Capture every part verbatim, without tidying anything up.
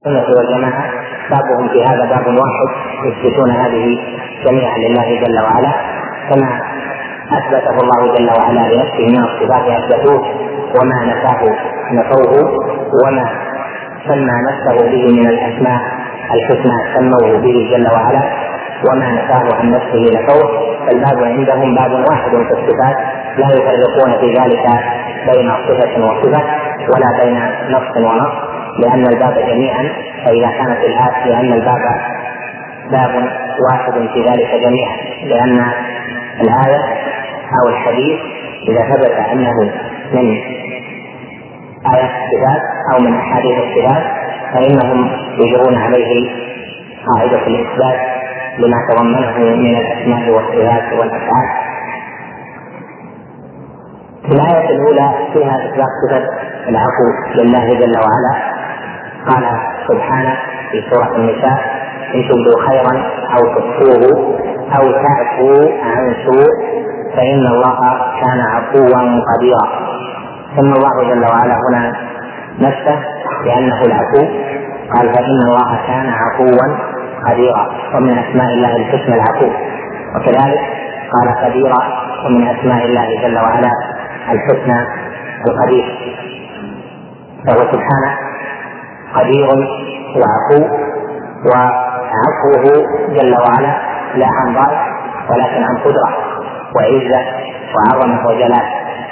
السنة والجماعة بابهم في هذا باب واحد، يثبتون هذه جميعا لله جل وعلا كما أثبته الله جل وعلا لنفسه من الصفات أثبتوه، وما نفاه نفوه، وما سمى نفسه به من الأسماء الحسنى سموه به جل وعلا، وما نفاه عن نفسه نفوه. فالباب عندهم باب واحد في الصفات، لا يفرقون في ذلك بين صفة وصفة ولا بين نص ونص، لأن الباب جميعا فإذا كانت الآية لأن الباب باب واحد في ذلك جميعا، لأن الآية أو الحديث إذا ثبت أنه من آية الصفات أو من أحاديث الصفات فإنهم يجرون عليه قاعدة الإثبات لما تضمنه من الأسماء والصفات والأفعال. في الآية الأولى فيها إثبات صفة العفو لله جل وعلا. قال سبحانه في سورة النساء: إن تبدوا خيرا أو تخفوه أو تعفوا عن سوء فإن الله كان عفوا قديرا. ثم الله جل وعلا هنا نفسه لأنه العفو، قال: فإن الله كان عفوا قديرا، ومن أسماء الله الحسنى العفو. وكذلك قال قديرا، ومن أسماء الله جل وعلا الحسنى القدير. فهو سبحانه قدير وعفو، وعفوه جل وعلا لا عن ضعف ولكن عن قدرة وعزة وعظمة وجلال.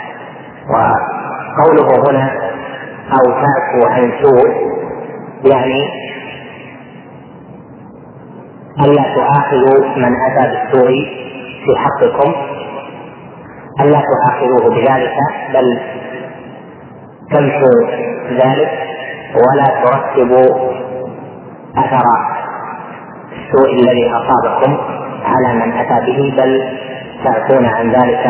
وقوله هنا أو تعفو عن سوء يعني ألا تؤاخذوا من أتى بالسوء في حقكم، ألا تؤاخذوه بذلك، بل تمحوا ذلك ولا ترتبوا أثر السوء الذي أصابكم على من أتى به، بل تعفون عن ذلك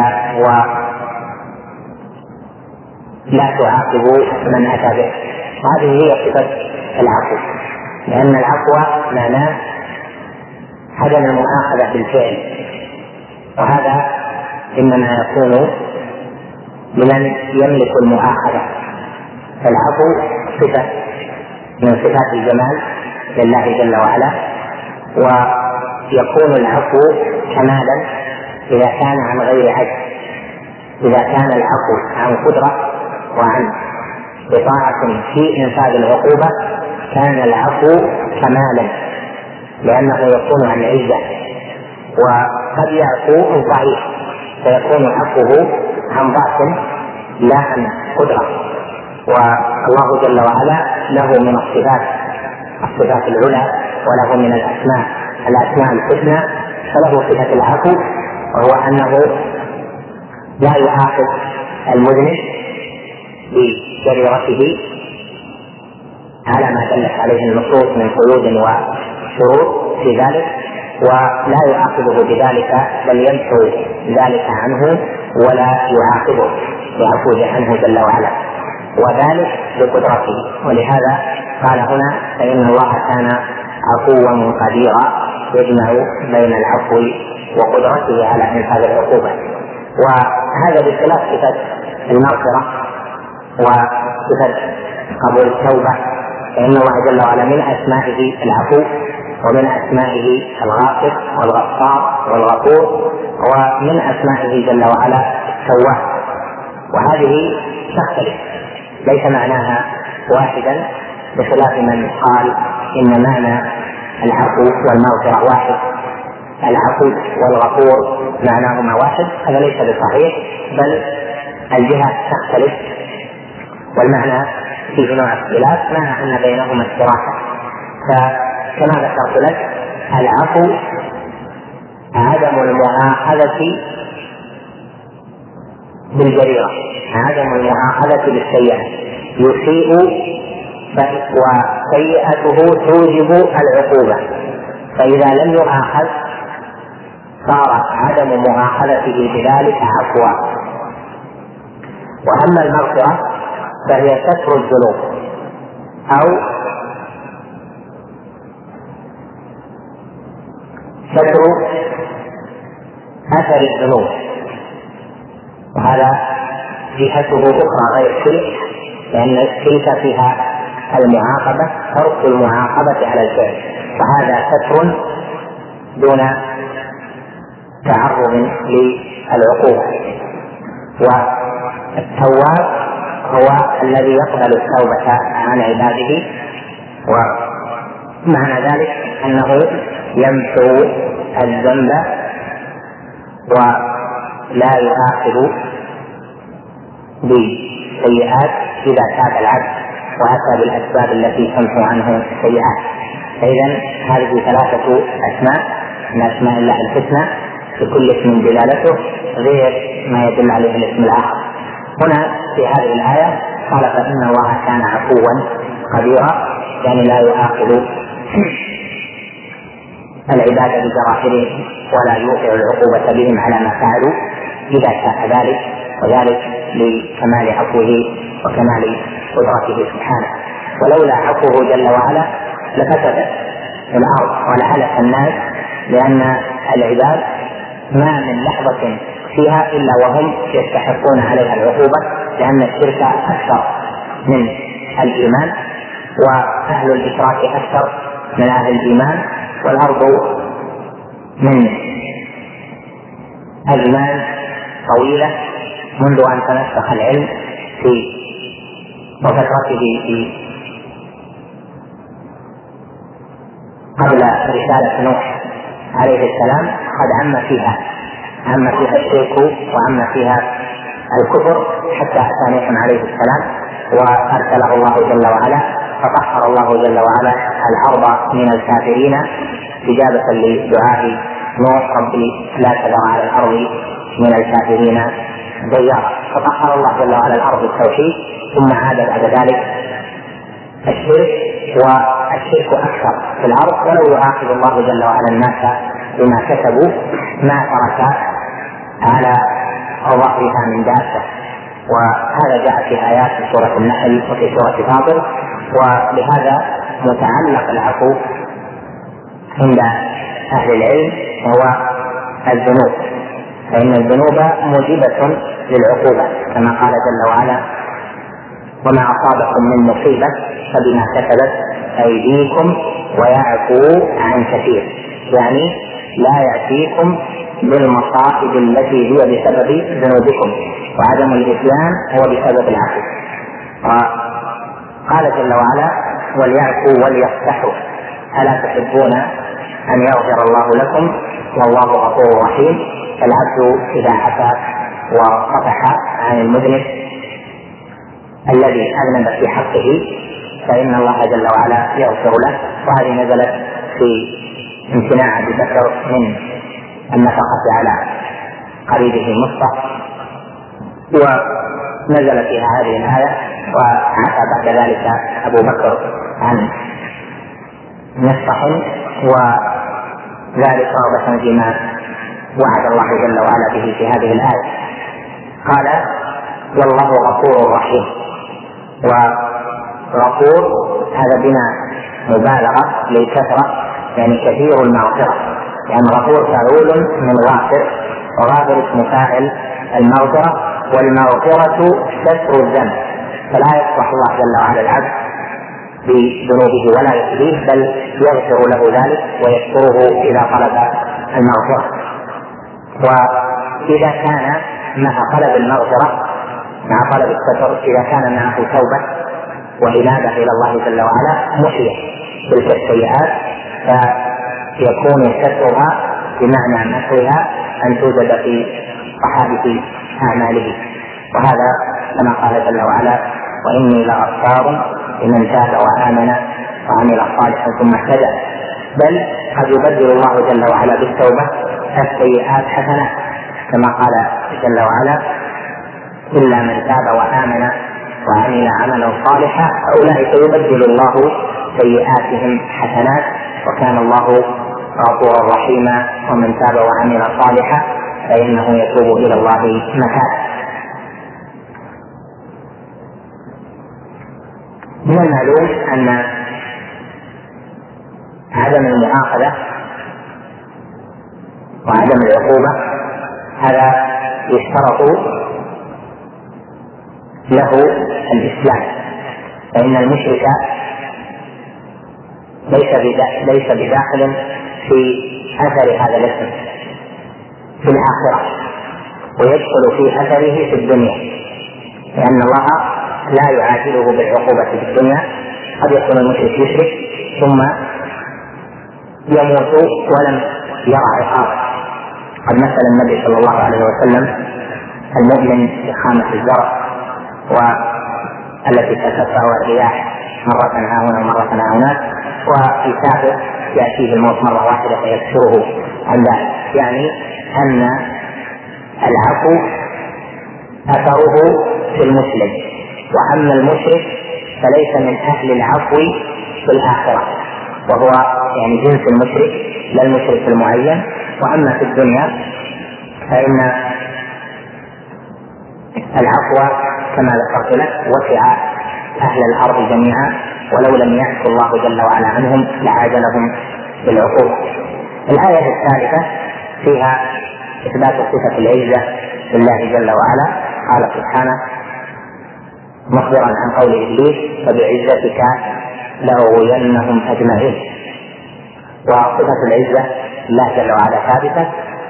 ولا تعاقبوا من أتى به. هذه هي صفة العفو، لأن العفو معناه عدم المؤاخذة بالفعل، وهذا إنما يكون لمن يملك المؤاخذة. فالعفو صفة من صفات الجمال لله جل وعلا، ويكون العفو كمالا إذا كان عن غير عجز. إذا كان العفو عن قدرة وعن استطاعة في إنفاذ العقوبة كان العفو كمالا، لأنه يكون عن عزة، وقد يعفو الضعيف فيكون عفوه عن ضعف لا عن قدرة. والله جل وعلا له من الصفات الصفات العلى، وله من الأسماء الأسماء الحسنى، فله صفة العفو، وهو أنه لا يؤاخذ المذنب بجريرته على ما دلت عليه النصوص من قيود وشروط في ذلك، ولا يؤاخذه بذلك بل يمحو ذلك عنه ولا يعاقبه بعفوه عنه جل وعلا، وذلك بقدرته. ولهذا قال هنا: فإن الله كان عفوا قديرا، يجمع بين العفو وقدرته على إنفاذ العقوبة. وهذا بخلاف صفة المغفرة وصفة قبول التوبة، فإن الله جل وعلا من أسمائه العفو، ومن أسمائه الغافر والغفار والغفور، ومن أسمائه جل وعلا التواب. وهذه تختلف، ليس معناها واحدا، بخلاف من قال إن معنى العفو والمغفرة واحد، العفو والغفور معناهما واحد. هذا ليس بصحيح، بل الجهة تختلف والمعنى فيه نوع اختلاف، مع أن بينهما اشتراكا. فكما ذكرت لك، العفو عدم المؤاخذة بالجريرة، عدم المؤاخذة بالسيئة، يسيء وسيئته توجب العقوبة، فإذا لم يؤاخذ صار عدم مؤاخذته بذلك عفوا. وأما المغفرة فهي ستر الذنوب أو ستر أثر الذنوب، وهذا جهته أخرى غير تلك، لأن تلك فيها المعاقبة ترك المعاقبة على الفعل، وهذا ستر دون تعرض للعقوبة. والتواب هو الذي يقبل التوبة عن عباده، ومعنى ذلك أنه يمحو الذنب ولا يؤاخذ بالسيئات إذا تاب العبد وأتى بالأسباب التي تمحو عنه السيئات. فإذا هذه ثلاثة أسماء من أسماء الله الحسنى، بكل اسم دلالته غير ما يدل عليه الاسم الآخر. هنا في هذه الآية قال فإن الله كان عفوا قديرا، يعني لا يؤاخذ العباد بجراحهم ولا يوقع العقوبة بهم على ما فعلوا إذا شاء ذلك، وذلك لكمال عفوه وكمال قدرته سبحانه. ولولا عفوه جل وعلا لفسدت الأرض ولهلك الناس، لأن العباد ما من لحظة فيها إلا وهم يستحقون عليها العقوبة، لأن الشرك أكثر من الإيمان، وأهل الإشراك أكثر من أهل الإيمان، والأرض من أزمان طويلة منذ أن تنسخ العلم في وفترته في قبل رسالة نوح عليه السلام قد عم فيها عم فيها الشرك وعم فيها الكفر، حتى أتى نوح عليه السلام وأرسله الله جل وعلا، فطهر الله جل وعلا الأرض من الكافرين استجابة لدعاء نوح ربي لا تذر على الأرض من الكافرين ديارا، فطهر الله جل وعلا الأرض بالتوحيد، ثم عاد بعد ذلك الشرك، والشرك أكثر في الأرض. ولو يؤاخذ الله جل وعلا الناس بما كسبوا ما ترك على ظهرها من دابة، وهذا جاء في آيات في سورة النحل وفي سورة فاطر. ولهذا متعلق العفو عند أهل العلم هو الذنوب، فإن الذنوب موجبة للعقوبة، كما قال جل وعلا وما أصابكم من مصيبة فبما كسبت أيديكم ويعفو عن كثير، يعني لا يأتيكم بالمصائب التي هي بسبب ذنوبكم، وعدم الإتيان هو بسبب العفو. قال جل وعلا وليعفوا وليصفحوا ألا تحبون أن يغفر الله لكم والله غفور رحيم. فالعبد إذا عفا وصفح عن المذنب الذي أذنب في حقه فإن الله جل وعلا يغفر له. وهذه نزلت في امتناع أبي بكر من النفقة على قريبه مصطفى، ونزل فيها هذه الآية وعفى بعد ذلك أبو بكر عن مصطفى، وذلك رغبة فيما وعد الله جل وعلا به في هذه الآية. قال والله غفور رحيم، وغفور هذا بنا مبالغة للكثرة، يعني كثير المغفرة، يعني غفور فعول من غافر، وغافر اسم فاعل المغفرة، والمغفرة ستر الذنب، فلا يصلح الله جل وعلا العبد بذنوبه ولا يؤذيه، بل يغفر له ذلك ويستره إذا طلب المغفرة. وإذا كان مع طلب المغفرة مع طلب الستر إذا كان معه توبة وإنابة إلى الله جل وعلا محية تلك السيئات، فيكون سترها بمعنى محوها أن توجد في صحائف أعماله. وهذا كما قال جل وعلا وإني لغفار لمن تاب وآمن وعمل صالحا ثم اهتدى. بل قد يبدل الله جل وعلا بالتوبة السيئات حسنات، كما قال جل وعلا إلا من تاب وآمن وعمل عملا صالحا فأولئك يبدل الله سيئاتهم حسنات وكان الله غفورا رحيما، ومن تاب وعمل صالحا فإنه يتوب إلى الله متابا. من المعلوم أن عدم المؤاخذة وعدم العقوبة هذا يشترط له الإسلام، فإن المشرك ليس ليس بداخل في اثر هذا الاسم في الاخره، ويدخل في اثره في الدنيا، لان الله لا يعاجله بالعقوبه في الدنيا. قد يكون المشرك يشرك ثم يموت ولم يرى عقابه. قد مثل النبي صلى الله عليه وسلم المؤمن بخامة الزرع والتي تتساوى الرياح مرة ها هنا ومرة ها هناك، والكافر يأتيه الموت مرة واحدة فيكسره عن ذلك. يعني أن العفو أثره في المسلم، وأما المشرك فليس من أهل العفو في الآخرة، وهو يعني جنس المشرك لا المشرك المعين. وأما في الدنيا فإن العفو كما ذكرت لك وسع أهل الأرض جميعا، ولو لم يعفو الله جل وعلا عنهم لعاجلهم بالعقوبة. الآية الثالثة فيها إثبات صفة العزة لله جل وعلا. قال سبحانه مخبرا عن قول إبليس فبعزتك لأغوينهم أجمعين. وصفة العزة لله جل وعلا ثابتة.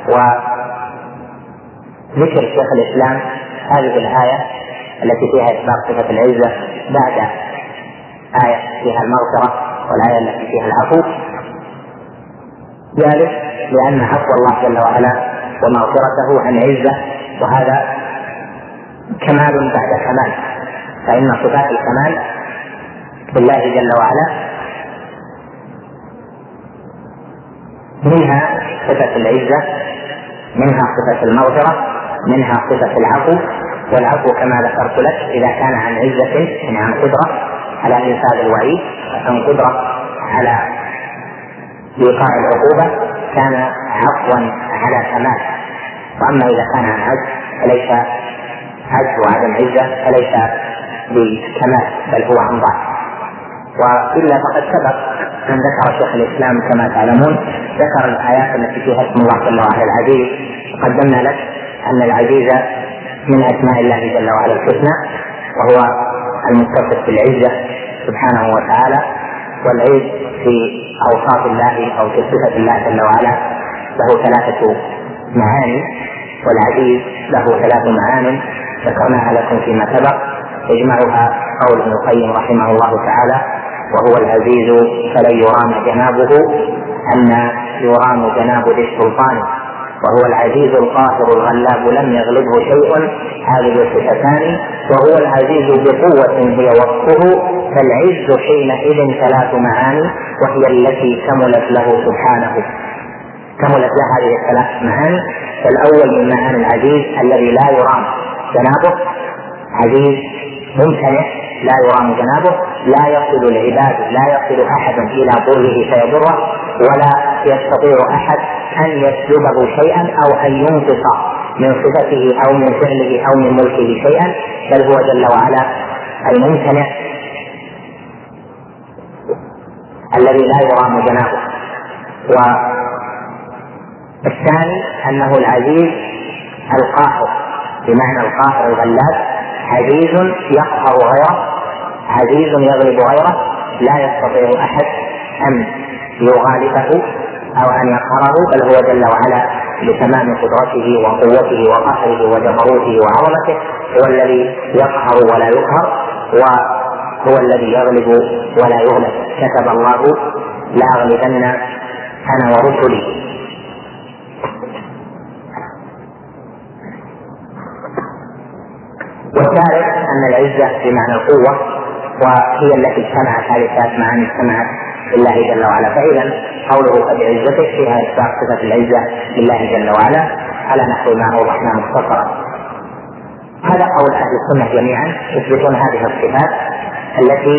وذكر شيخ الإسلام هذه الآية التي فيها إثبات صفة العزة بعد آية فيها المغفرة والآية التي فيها العفو، ذلك لأن عفو الله جل وعلا ومغفرته عن عزة، وهذا كمال بعد كمال. فإن صفات الكمال بالله جل وعلا منها صفة العزة، منها صفة المغفرة، منها صفة العفو. والعفو كما ذكرت لك إذا كان عن عزة يعني عن قدرة على إنفاذ الوعيد، عن قدرة على إيقاع العقوبة كان عفوا على كمال. وأما إذا كان عن عجز فليس عجز وعدم عزة فليس بكمال بل هو عن ضعف. وإلا فقد سبق أن ذكر شيخ الإسلام كما تعلمون ذكر الآيات التي فيها اسم الله جل وعلا العزيز. قدمنا لك أن العزيز من أسماء الله جل وعلا الحسنى، وهو المتصف بالعزة سبحانه وتعالى. والعز في أوصاف الله أو في صفة الله جل وعلا له ثلاثة معاني، والعزيز له ثلاث معان ذكرناها لكم فيما سبق، يجمعها قول ابن القيم رحمه الله تعالى وهو العزيز فلن يرام جنابه أن يرام جناب ذي السلطان، وهو العزيز القاهر الغلاب لم يغلبه شيء هذه الصفتان، وهو العزيز بقوة هي وصفه، فالعز حينئذ ثلاث معاني وهي التي كملت له سبحانه، كملت له هذه الثلاث معاني. فالأول من معاني العزيز الذي لا يرام جنابه، عزيز ممتنع لا يرام جنابه، لا يصل العباد لا يصل أحد إلى ضره فيضره، ولا يستطيع أحد أن يسلبه شيئا أو أن ينقص من صفته أو من فعله أو من ملكه شيئا، بل هو جل وعلا الممتنع الذي لا يرام جنابه. والثاني أنه العزيز القاهر بمعنى القاهر الغلاب، عزيز يقهر غيره، عزيز يغلب غيره، لا يستطيع أحد أن يغالبه أو أن يقهره، بل هو جل وعلا لتمام قدرته وقوته وقهره وجبروته وعظمته هو الذي يقهر ولا يقهر، وهو الذي يغلب ولا يغلب. كتب الله لأغلبن أنا ورسلي. والثالث أن العزة بمعنى القوة، وهي التي اجتمعت هذه الثلاث معاني اجتمعت لله جل وعلا. فإذا قوله فبعزته فيها إثبات صفة العزة لله جل وعلا على نحو ما أوضحناه مختصرا. هذا قول أهل السنة جميعا، يثبتون هذه الصفات التي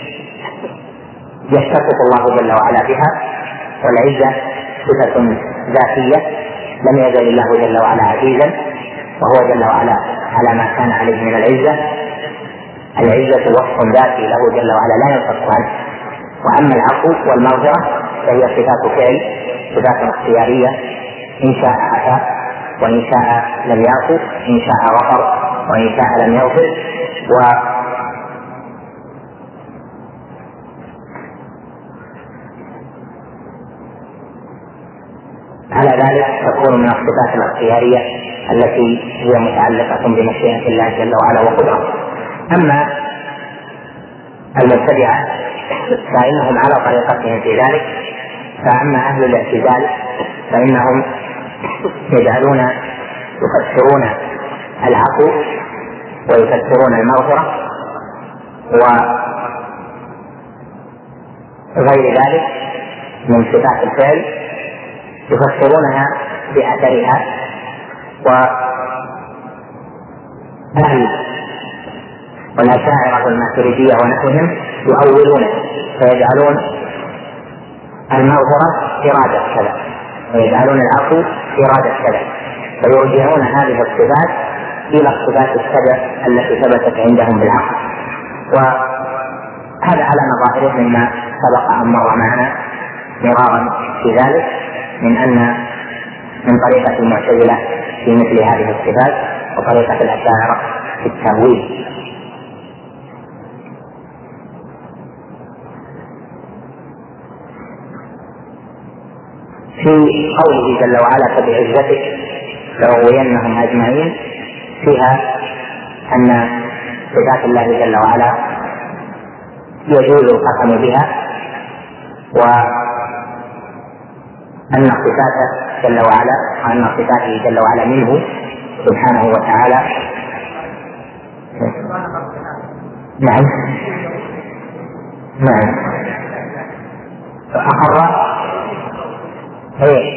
يتصف الله جل وعلا بها. والعزة صفة ذاتية، لم يزل الله جل وعلا عزيزا، وهو جل وعلا على ما كان عليه من العزة. العزة وصف ذاتي له جل وعلا لا ينفك عنه. وأما العفو والمغفرة فهي صفات فعل، صفات اختيارية، إن شاء عفا وإن شاء لم يعفو، إن شاء غفر وإن شاء لم يغفر. و على ذلك تكون من الصفات الاختيارية التي هي متعلقة بمشيئة الله جل وعلا وقدرته. أما المبتدعة فإنهم على طريقتهم في ذلك. فأما أهل الاعتزال فإنهم يجعلون يفسرون العفو ويفسرون المغفرة وغير ذلك من صفات الفعل يفسرونها بأثرها. وأهل والأشاعرة والماتريدية ونحوهم يؤولون فيجعلون المغفرة إرادة كذا ويجعلون العفو إرادة كذا، فيرجعون هذه الصفات إلى الصفات السبع التي ثبتت عندهم بالعقل. وهذا على نظائره مما سبق أن مر معنا مرارا في ذلك، من أن من طريقة المعتزلة في مثل هذه الصفات وطريقة الأشاعرة في التأويل. في قوله جل وعلا فبعزتك لأغوينهم أجمعين فيها أن صفات الله جل وعلا يجوز القسم بها، وأن صفاته جل وعلا وأن صفاته جل وعلا منه سبحانه وتعالى. نعم نعم أقر ايه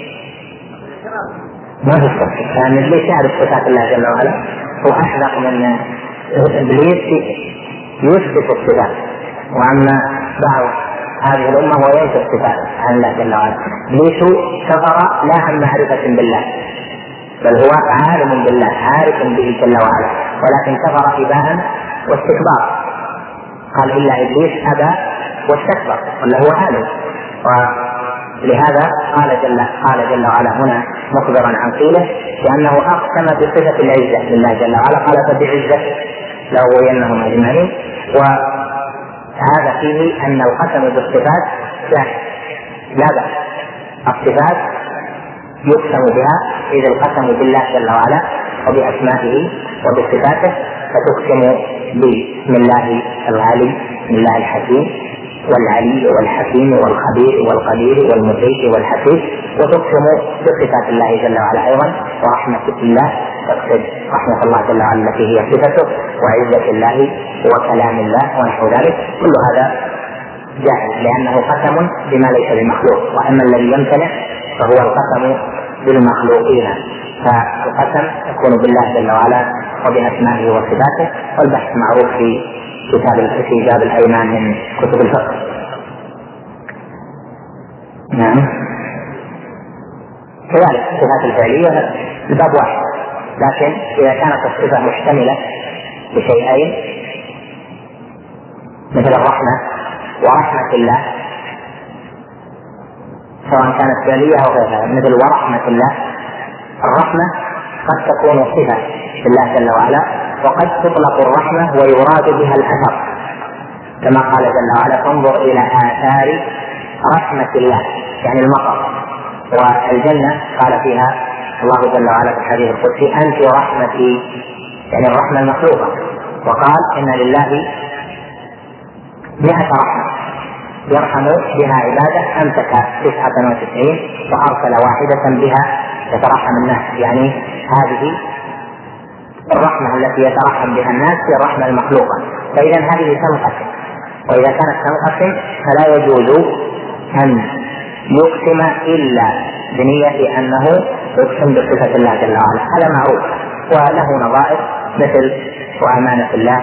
ما في الصف، لأن إبليس يعرف صفات الله جل وعلا وأحذق من إبليس يثبت الصفات، وأما بعض هذه الأمة هو ينسى الصفات عن الله جل وعلا. إبليس كفر لا عن معرفة بالله، بل هو عالم بالله عارف به جل وعلا، ولكن كفر إباء واستكبار. قال إلا إبليس أبى واستكبر ولا هو عالم. ولهذا قال جل قال جل وعلا هنا مخبرا عن قيله لأنه أقسم بصفة العزة لله جل وعلا، قال فبعزة لأغوينهم أجمعين. وهذا فيه أن القسم بالصفات جائز لا بأس، الصفات يقسم بها إذا القسم بالله جل وعلا وبأسمائه وبصفاته، فتقسم بسم الله العلي بسم الله الحكيم والعلي والحكيم والخبير والقدير والمجيد والحفيظ، وتقسم بصفات الله جل وعلا أيضا، ورحمة الله تقصد رحمة الله جل وعلا التي هي صفته، وعزة الله وكلام الله ونحو ذلك. كل هذا جائز لأنه قسم بما ليس بمخلوق، وأما الذي يمتنع فهو القسم بالمخلوقين. فالقسم يكون بالله جل وعلا وبأسمائه وصفاته، والبحث معروف في كتاب في باب الأيمان من كتب الفقه. نعم كذلك الصفات الفعلية الباب واحد، لكن إذا كانت الصفة محتملة بشيئين مثل الرحمة ورحمة الله سواء كانت فعلية أو غيرها، مثل ورحمة الله، الرحمة قد تكون صفة لله جل وعلا وقد تطلق الرحمة ويراد بها الأثر، كما قال جل وعلا فانظر إلى آثار رحمة الله يعني المطر. والجنة قال فيها الله جل وعلا في الحديث القدسي أنت رحمتي يعني الرحمة المخلوقة، وقال إن لله مئة رحمة يرحم بها عباده أمسك تسعة وتسعين وأرسل واحدة بها يترحم الناس، يعني هذه الرحمة التي يترحم بها الناس هي الرحمة المخلوقة. فإذا هذه تنقسم، وإذا كانت تنقسم فلا يجوز أن يقسم إلا بنية أنه يقسم بصفة الله جل وعلا، هذا معروف وله نظائر مثل وأمانة الله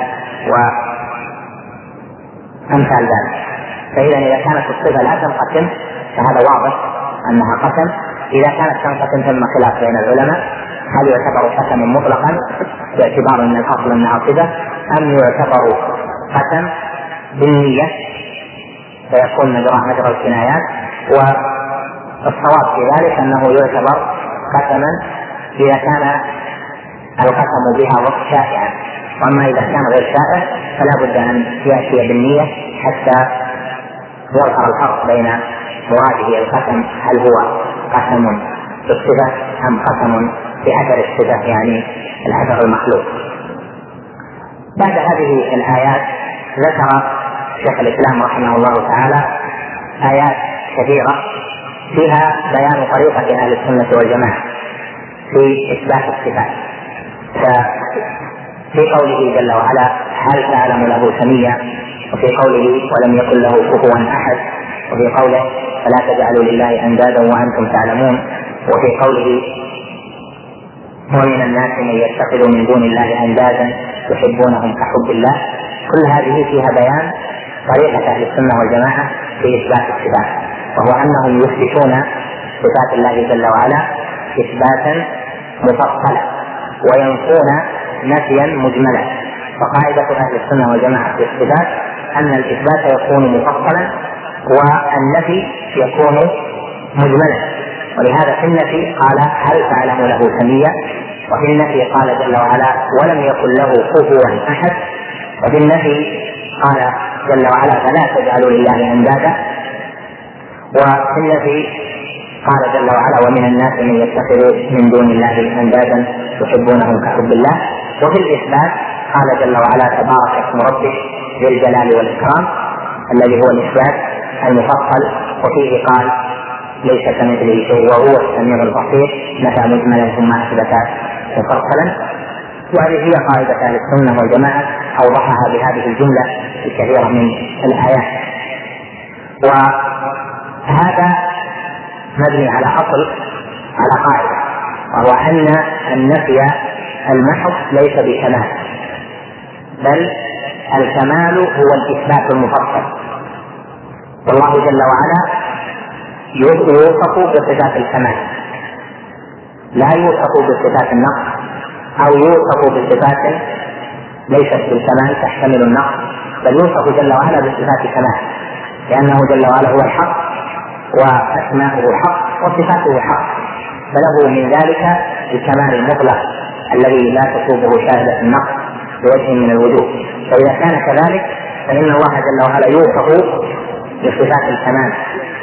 وأمثال ذلك. فإذا إذا كانت الصفة لا تنقسم فهذا واضح أنها قسم. إذا كانت تنقسم ثم خلاف بين العلماء هل يعتبر قسما مطلقا باعتبار أن الأصل أنها صفة، أم يعتبر قسم بالنية فيكون مجرى مجرى الكنايات. والصواب في ذلك أنه يعتبر قسما إذا كان القسم بها شائعا، وأما إذا كان غير شائع فلا بد أن يأتي بالنية حتى يظهر الفرق بين مراده القسم هل هو قسم في الصفة أم قسم في أثر الصفة يعني الأثر المخلوق. بعد هذه الآيات ذكر شيخ الإسلام رحمه الله تعالى آيات كثيرة فيها بيان طريقة أهل السنة والجماعة في إثبات الصفات. ففي قوله جل وعلا هل تعلم له سميا، وفي قوله ولم يكن له كفوا أحد، وفي قوله فلا تجعلوا لله أندادا وأنتم تعلمون، وفي قوله ومن الناس من يتخذ من دون الله أندادا يحبونهم كحب الله. كل هذه فيها بيان طريقة أهل السنة والجماعة في إثبات الصفات، وهو أنهم يثبتون صفات الله جل وعلا إثباتا مفصلا وينفون نفيا مجملا. فقاعدة أهل السنة والجماعة في الصفات أن الإثبات يكون مفصلا والنفي يكون مجملا. ولهذا في النفي قال هل تعلم له سميا، وفي النفي قال جل وعلا ولم يكن له كفوا أحد، وفي النفي قال جل وعلا فلا تجعلوا لله أندادا، وفي النفي قال جل وعلا ومن الناس من يتخذ من دون الله أندادا يحبونهم كحب الله. وفي الإثبات قال جل وعلا تبارك اسم ربك ذي الجلال والإكرام الذي هو الإثبات المفصل، وفيه قال ليس كمثله شيء وهو السميع البصير، نفى مجملا ثم أثبت مفصلا. وهذه هي قاعدة أهل السنة والجماعة أوضحها بهذه الجملة الكثيرة من الآيات. وهذا مبني على أصل على قاعدة، وهو أن النفي المحض ليس بكمال، بل الكمال هو الإثبات المفصل. والله جل وعلا يوصف بصفات الكمال، لا يوصف بصفات النقص أو يوصف بصفات ليست بالكمال تحتمل النقص، بل يوصف جل وعلا بصفات كمال، لأنه جل وعلا هو الحق وأسماؤه حق وصفاته حق، فله من ذلك الكمال المطلق الذي لا تصوبه شاهدة النقص بوجه من الوجوه. فإذا كان كذلك فإن الله جل وعلا يوصف بصفات الكمال،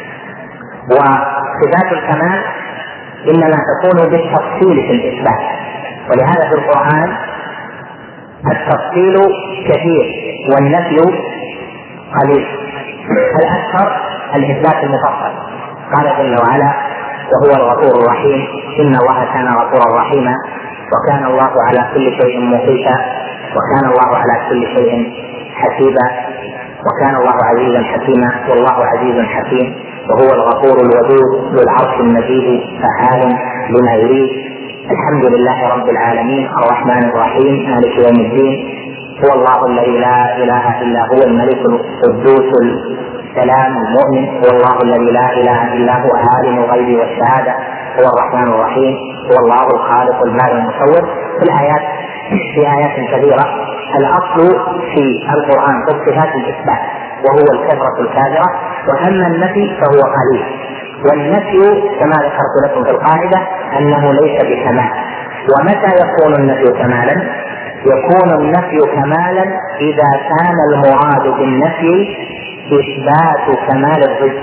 وصفات الكمال إنما تكون بالتفصيل في الإثبات. ولهذا في القرآن التفصيل كثير والنفي قليل، الأكثر الإثبات المفصل. قال جل وعلا وهو الغفور الرحيم إن الله كان غفورا رحيما وكان الله على كل شيء مقيتا وكان الله على كل شيء حسيبا وكان الله عزيزا حكيما والله عزيز حكيم وهو الغفور الودود ذو العرش المجيد فعال لما يريد الحمد لله رب العالمين الرحمن الرحيم مالك يوم الدين هو الله الذي لا اله الا هو الملك القدوس السلام المؤمن هو الله الذي لا اله الا هو عالم الغيب والشهاده هو الرحمن الرحيم هو الله الخالق البارئ المصور. في الايات في ايات كثيره الاصل في القران في الصفات الاثبات وهو الكثره الكاذره، واما النفي فهو قليل. والنفي كما ذكرت لكم في القاعده انه ليس بكمال. ومتى يكون النفي كمالا؟ يكون النفي كمالا اذا كان المراد بالنفي اثبات كمال الضد.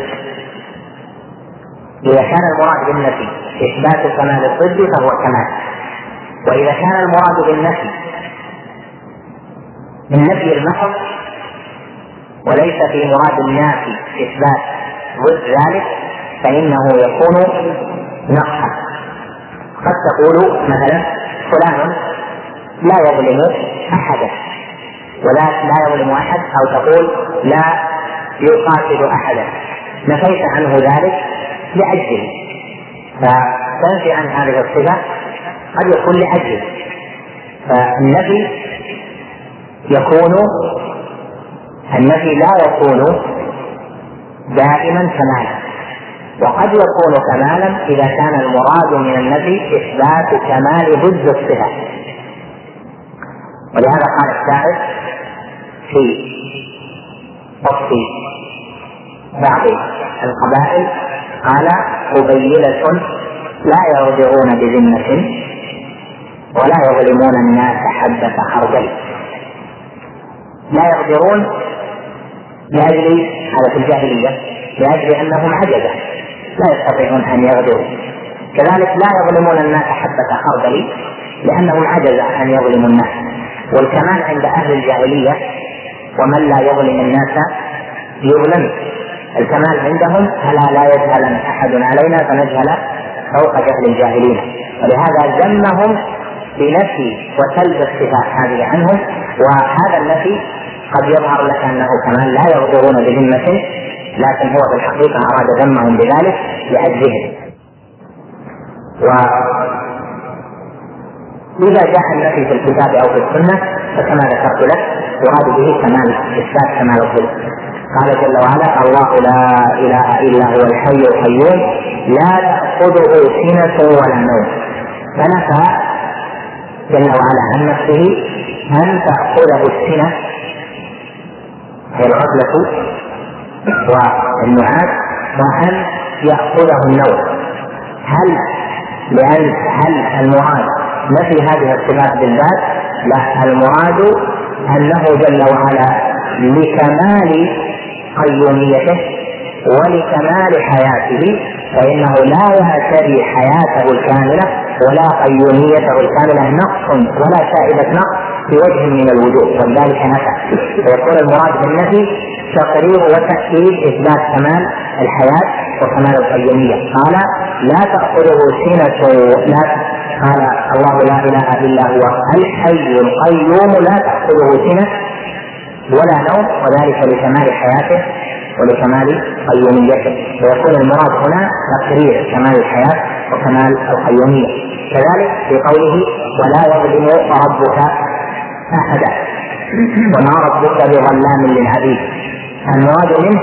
اذا كان المراد بالنفي اثبات كمال الضد فهو كمال. واذا كان المراد بالنفي النفي المحض وليس في مراد النافي اثبات ضد ذلك فانه يكون نقصا. قد تقول مثلا فلان لا يظلم احدا ولا لا يظلم احد، او تقول لا يقاتل احدا، نفيت عنه ذلك لاجله، فتنفي عن هذه الصفه قد يكون لاجله. فالنفي يكون النفي لا يكون دائما كمالا، وقد يكون كمالا اذا كان المراد من النفي اثبات كمال ضد الصفه. ولهذا قال الشاعر في وصف بعض القبائل قال قبيلة لا يغدرون بذمة ولا يظلمون الناس حبة خردل. لا يغدرون لأجل هذا في الجاهلية لأجل أنهم عجزة لا يستطيعون أن يغدروا. كذلك لا يظلمون الناس حبة خردل لأنهم عجز أن يظلموا الناس. والكمال عند أهل الجاهلية ومن لا يظلم الناس يظلم. الكمال عندهم ألا لا يجهل أحد علينا فنجهل فوق جهل الجاهلين. ولهذا ذمهم بنفي وسلب الصفات هذه عنهم. وهذا النفي قد يظهر لك أنه كمال لا يغدرون بذمة، لكن هو في الحقيقة أراد ذمهم بذلك لأجلهم. وإذا جاء النفي في الكتاب أو في السنة فكما ذكرت لك يراد به كمال إثبات كمال الظلم. قال جل وعلا: الله لا إله إلا هو الحي القيوم لا تأخذه سنة ولا نوم. فنفى جل وعلا عن نفسه أن تأخذه السنة هي الغفلة والنعاس وأن يأخذه النوم. هل لأن هل المراد نفي هذه الصفات بالذات؟ لا، المراد أنه جل وعلا لكمال قيوميته ولكمال حياته، فإنه لا يعتري حياته الكاملة ولا قيوميته الكاملة نقص ولا شائبة نقص في وجه من الوجوه، ولذلك نفى. فيكون المراد بالنفي تقرير وتأكيد إثبات كمال الحياة وكمال القيومية. قال: لا تأخذه سنة لا قال الله لا إله إلا هو الحي القيوم لا تأخذه سنة ولا نوم، وذلك لكمال حياته ولكمال قيوميته. ويكون المراد هنا تقرير كمال الحياة وكمال القيومية. كذلك في قوله: ولا يظلم ربك أحدا وما ربك بظلام للعبيد. المراد منه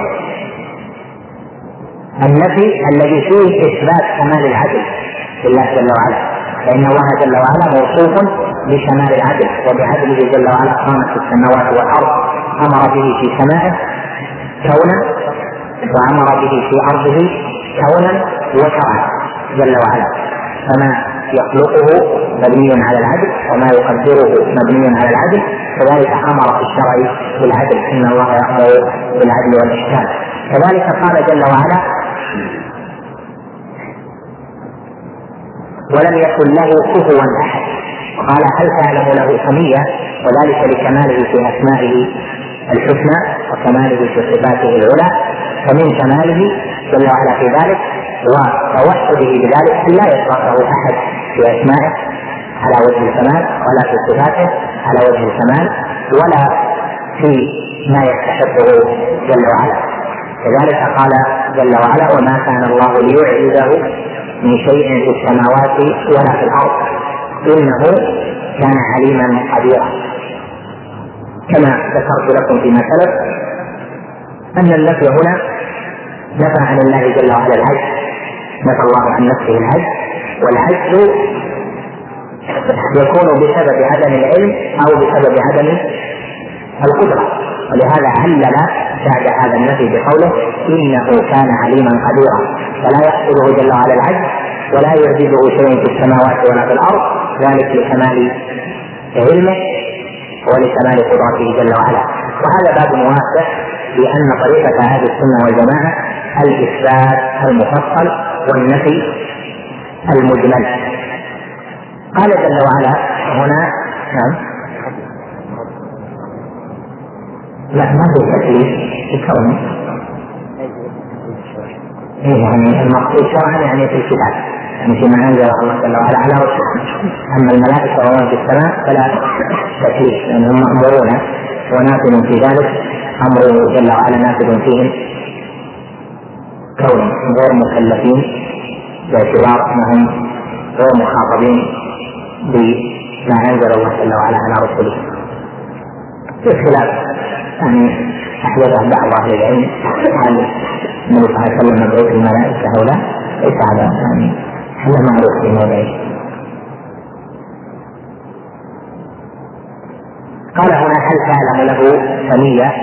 النفي الذي فيه إثبات كمال العدل لله جل وعلا، فإن الله جل وعلا موصوف بكمال العدل، وبعدله جل وعلا قامت السماوات والأرض، أمر به في سمائه كونا وأمر به في أرضه كونا وشرعا جل وعلا. فما يخلقه مبني على العدل وما يقدره مبني على العدل، كذلك أمر في الشرع بالعدل، إن الله يأمر بالعدل والإحسان. كذلك قال جل وعلا: ولم يكن له كفوا أحد. وقال: هل تعلم له سميا؟ وذلك لكماله في أسمائه الحسنى وكماله في صفاته العلى. فمن كماله جل وعلا في ذلك وتوحده بذلك أن لا يشركه أحد في أسمائه على وجه الكمال، ولا في صفاته على وجه الكمال، ولا في ما يستحقه جل وعلا. كذلك قال جل وعلا: وما كان الله ليعجزه من شيء في السماوات ولا في الأرض إنه كان عليما قديرا. كما ذكرت لكم فيما سلف أن النفي هنا نفى عن الله جل وعلا العجز، نفى الله عن نفسه العجز، والعجز يكون بسبب عدم العلم أو بسبب عدم القدرة. ولهذا علل بعد هذا النفي بقوله: إنه كان عليما قديرا. فلا يحصله جل وعلا العجز ولا يعجزه شيء في السماوات ولا في الأرض، ذلك لكمال علمه ولكمال قدرته جل وعلا. وهذا باب واسع لأن طريقة أهل السنة والجماعة الإثبات المفصل والنفي المجمل. قال جل وعلا هنا: نعم لا ما في تكليف الكون، يعني المقصود شرعا يعني في الكتاب، يعني فيما انزل الله جل وعلا على رسله. اما الملائكه ومن في السماء فلا تكليف لانهم مامورون ونافذ في ذلك، امره جل وعلا نافذ فيهم كونهم غير مكلفين باعتبار انهم غير مخاطبين بما انزل الله جل وعلا على رسله. في خلاف يعني أحدثه بعض أهل العلم هل النبي صلى الله عليه وسلم مبعوث الملائكة أو لا؟ ليس هذا يعني هذا معروف في موضعه. قال هنا: هل تعلم له سميا؟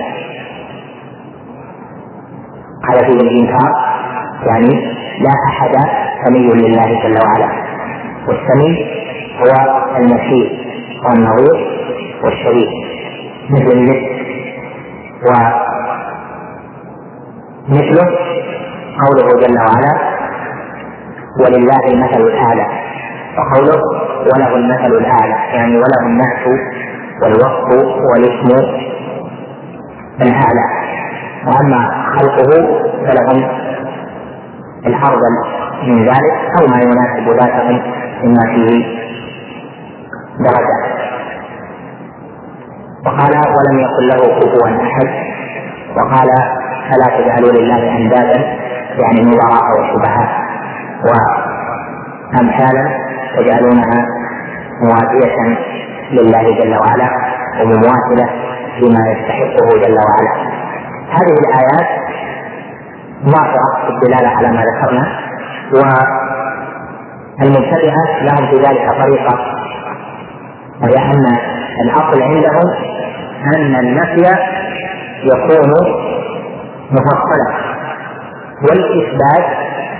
قال فيه الإنكار، يعني لا أحد سمي لله جل وعلا. والسمي هو المشيء والنظير والشريك مثل النسب. ومثله قوله جل وعلا: ولله المثل الأعلى، وقوله وله المثل الأعلى يعني وله النعت والوصف والاسم الأعلى، وأما خلقه فلهم الأفضل من ذلك أو ما يناسب ذاتهم مما فيه درجة. وقال ولم يكن له كفوا أحد، وقال فلا تجعلوا لله أندادا يعني نظراء وشبهاء وأمثالا تجعلونها موازية لله جل وعلا ومماثلة فيما يستحقه جل وعلا. هذه الآيات ظاهرة في الدلالة على ما ذكرنا، والمبتدئة لهم في ذلك طريقة، وهي أن الأصل عندهم أن النفي يكون مفصلا والإثبات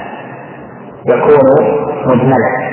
يكون مجملا.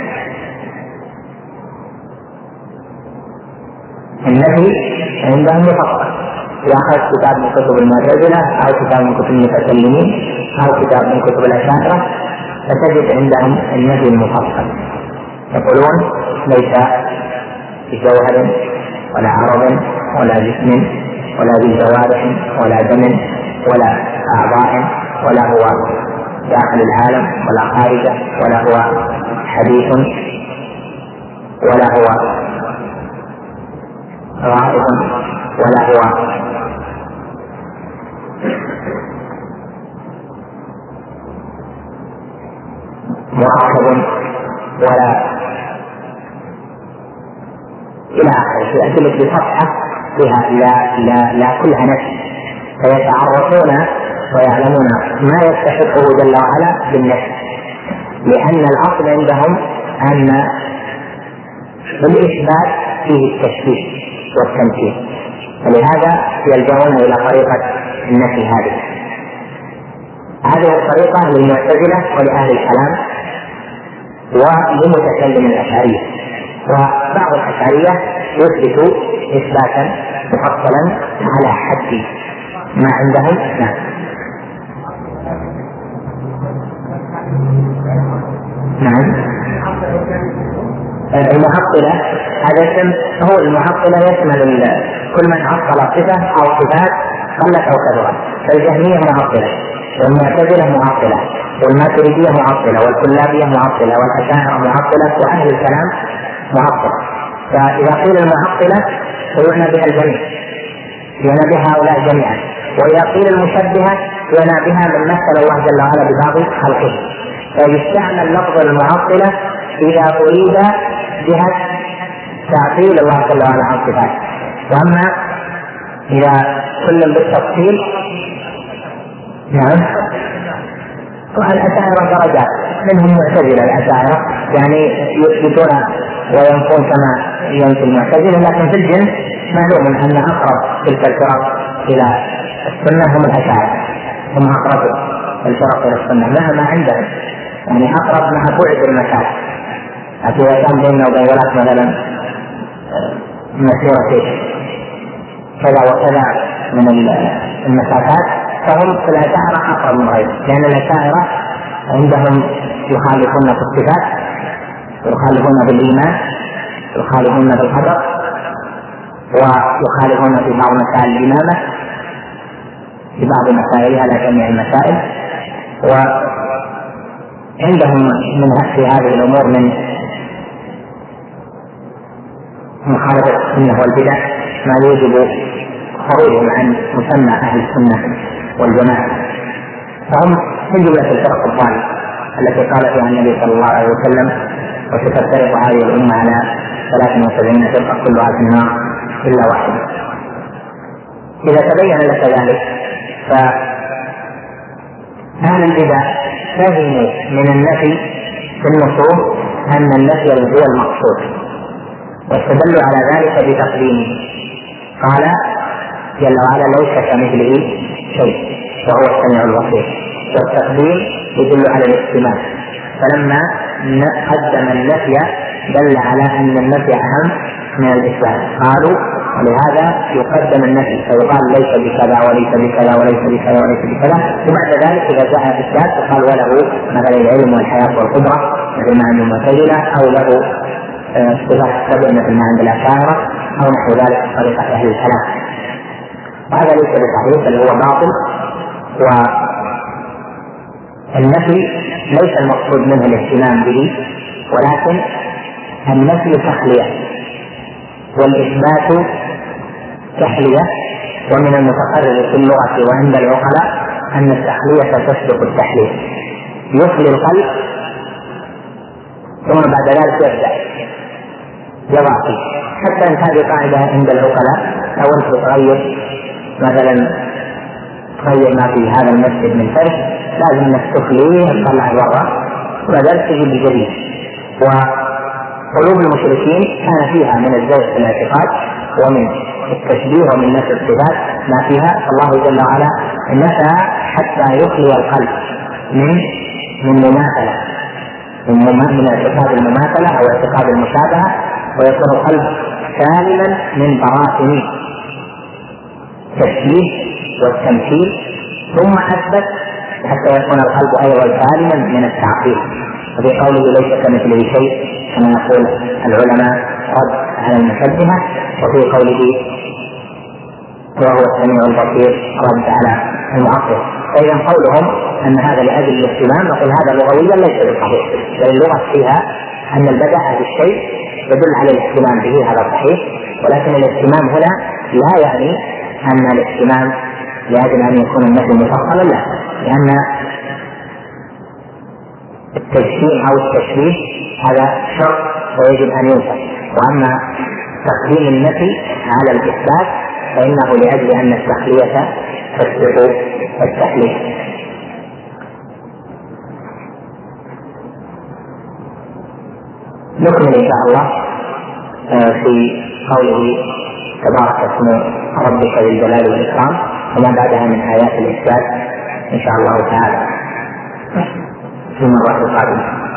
النفي عندهم مفصل، إذا أخذت كتاب من كتب المعتزلة أو كتاب من كتب المتكلمين أو كتاب من كتب الأشاعرة فتجد عندهم النفي المفصل، يقولون ليس بجوهر ولا عرض ولا جسم ولا ذي جوارح ولا دم ولا أعضاء ولا هو داخل العالم ولا خارجه ولا هو حديث ولا هو غائب ولا هو مركب ولا إلى آخره، يأتي بصفحة بها لا لا لا كلها نفس، فيتعرفون ويعلمون ما يستحقه جل وعلا بالنفس، لأن الأصل عندهم أن بالإثبات فيه التشبيه والتمثيل، ولهذا يلجؤون إلى طريقة النفي هذه. هذه الطريقة للمعتزلة ولأهل الكلام ولمتكلم الأشعرية، وبعض الأشعرية يثبت إثباتا مفصلا على حد ما عندهم. نعم. نعم. المعطلة هذا اسم هو المعطلة يشمل كل من عطل صفة أو صفات قلت أو كثرت، فالجهمية معطلة والمعتزلة معطلة والماتريدية معطلة والكلابية معطلة والأشاعرة معطلة وأهل الكلام معطلة. فإذا قيل المعطلة فيعنى بها الجميع، يعنى بها هؤلاء جميعا، وإذا قيل المشبهة يعنى بها من مثل الله جل وعلا ببعض خلقه. فيستعمل لفظ المعطلة إذا أريد جهة تعطيل الله جل وعلا عن صفاته، وأما إذا كل بالتفصيل نعم. والأشاعرة درجات، منهم معتزلة الأشاعرة يعني يثبتون وينفون كما ينفي المعتزلة، لكن في الجنس معلوم أن أقرب تلك الفرق إلى السنة هم الأشاعرة، هم أقرب الفرق إلى السنة مهما عندهم، يعني أقرب مع بعد المكان. إذا كان بيننا وبين ولاة مثلا مسيرة كذا وكذا من المسافات فهم في الأشاعرة أقرب من غيره، لأن الأشاعرة عندهم يخالفون في الصفات ويخالفون بالإيمان ويخالفون بالقدر ويخالفون في بعض مسائل الإمامة في بعض مسائلها لا جميع المسائل، وعندهم من في هذه الأمور من مخالفة السنة والبدع ما يوجب خروجهم عن مسمى أهل السنة والجماعة، فهم من جملة الفرق الضالة التي قال فيها النبي صلى الله عليه وسلم وستفترق هذه الأمة على ثلاث وسبعين فرقة كلها في النار إلا واحدة. إذا تبين لك ذلك فأهل البدع فهموا من النفي في النصوص أن النفي هو المقصود، واستدلوا على ذلك بتقديمه. قال جل وعلا ليس كمثله شيء وهو السميع البصير، والتقديم يدل على الاحتمال، فلما قدم النفي دل على أن النفي أهم من الإثبات. قالوا ولهذا يقدم النفي فيقال ليس بكذا وليس بكذا وليس بكذا وليس بكذا، وبعد ذلك اذا جاء اثبات فقال وله مثلا العلم والحياه والقدره مثل ما عند المعتزله، او له صفات السبع مثل ما عند الاشاعره، او نحو ذلك في طريقه اهل الكلام. وهذا ليس بصحيح بل هو باطل. والنفي ليس المقصود منه الاهتمام به، ولكن النفي تخليه والإثبات تحلية. ومن المتقرر في اللغة وعند العقلاء أن التحلية تسبق التحلية، يخلي القلب ثم بعد ذلك يبدأ يضع فيه. حتى أن هذه قاعدة عند العقلاء، لو أنت تغير مثلا تغير ما في هذا المسجد من فرش لازم أنك تخليه تطلع برا وبعد ذلك تجيب الجديد. وقلوب المشركين كان فيها من الزيغ في الاعتقاد ومن التشبيه ومن نفي الصفات ما فيها، فالله جل وعلا نفى حتى يخلي القلب من من مماثلة من من اعتقاد المماثلة أو اعتقاد المشابهة، ويكون القلب سالما من براثن التشبيه والتمثيل، ثم أثبت حتى يكون القلب أيضا سالما من التعطيل. وفي قوله ليس كمثله شيء كما يقول العلماء رد على المشبهة، وفي قوله وهو السميع البصير رد على المعطل. فإذا قولهم أن هذا لأجل الاهتمام نقول هذا لغويا ليس بصحيح، بل اللغة فيها أن البداءة بالشيء يدل على الاهتمام به، هذا صحيح، ولكن الاهتمام هنا لا يعني أن الاهتمام لأجل أن يكون النفي مفصلا، لا، لأن التجسيم أو التشبيه هذا شرط ويجب أن ينفى. وأما تقديم النفي على الإثبات فإنه لأجل أن التخلية تسبق التحليل. نكمل إن شاء الله في قوله تبارك اسم ربك ذي الجلال والإكرام وما بعدها من آيات الإثبات إن شاء الله تعالى في المرة القادمة.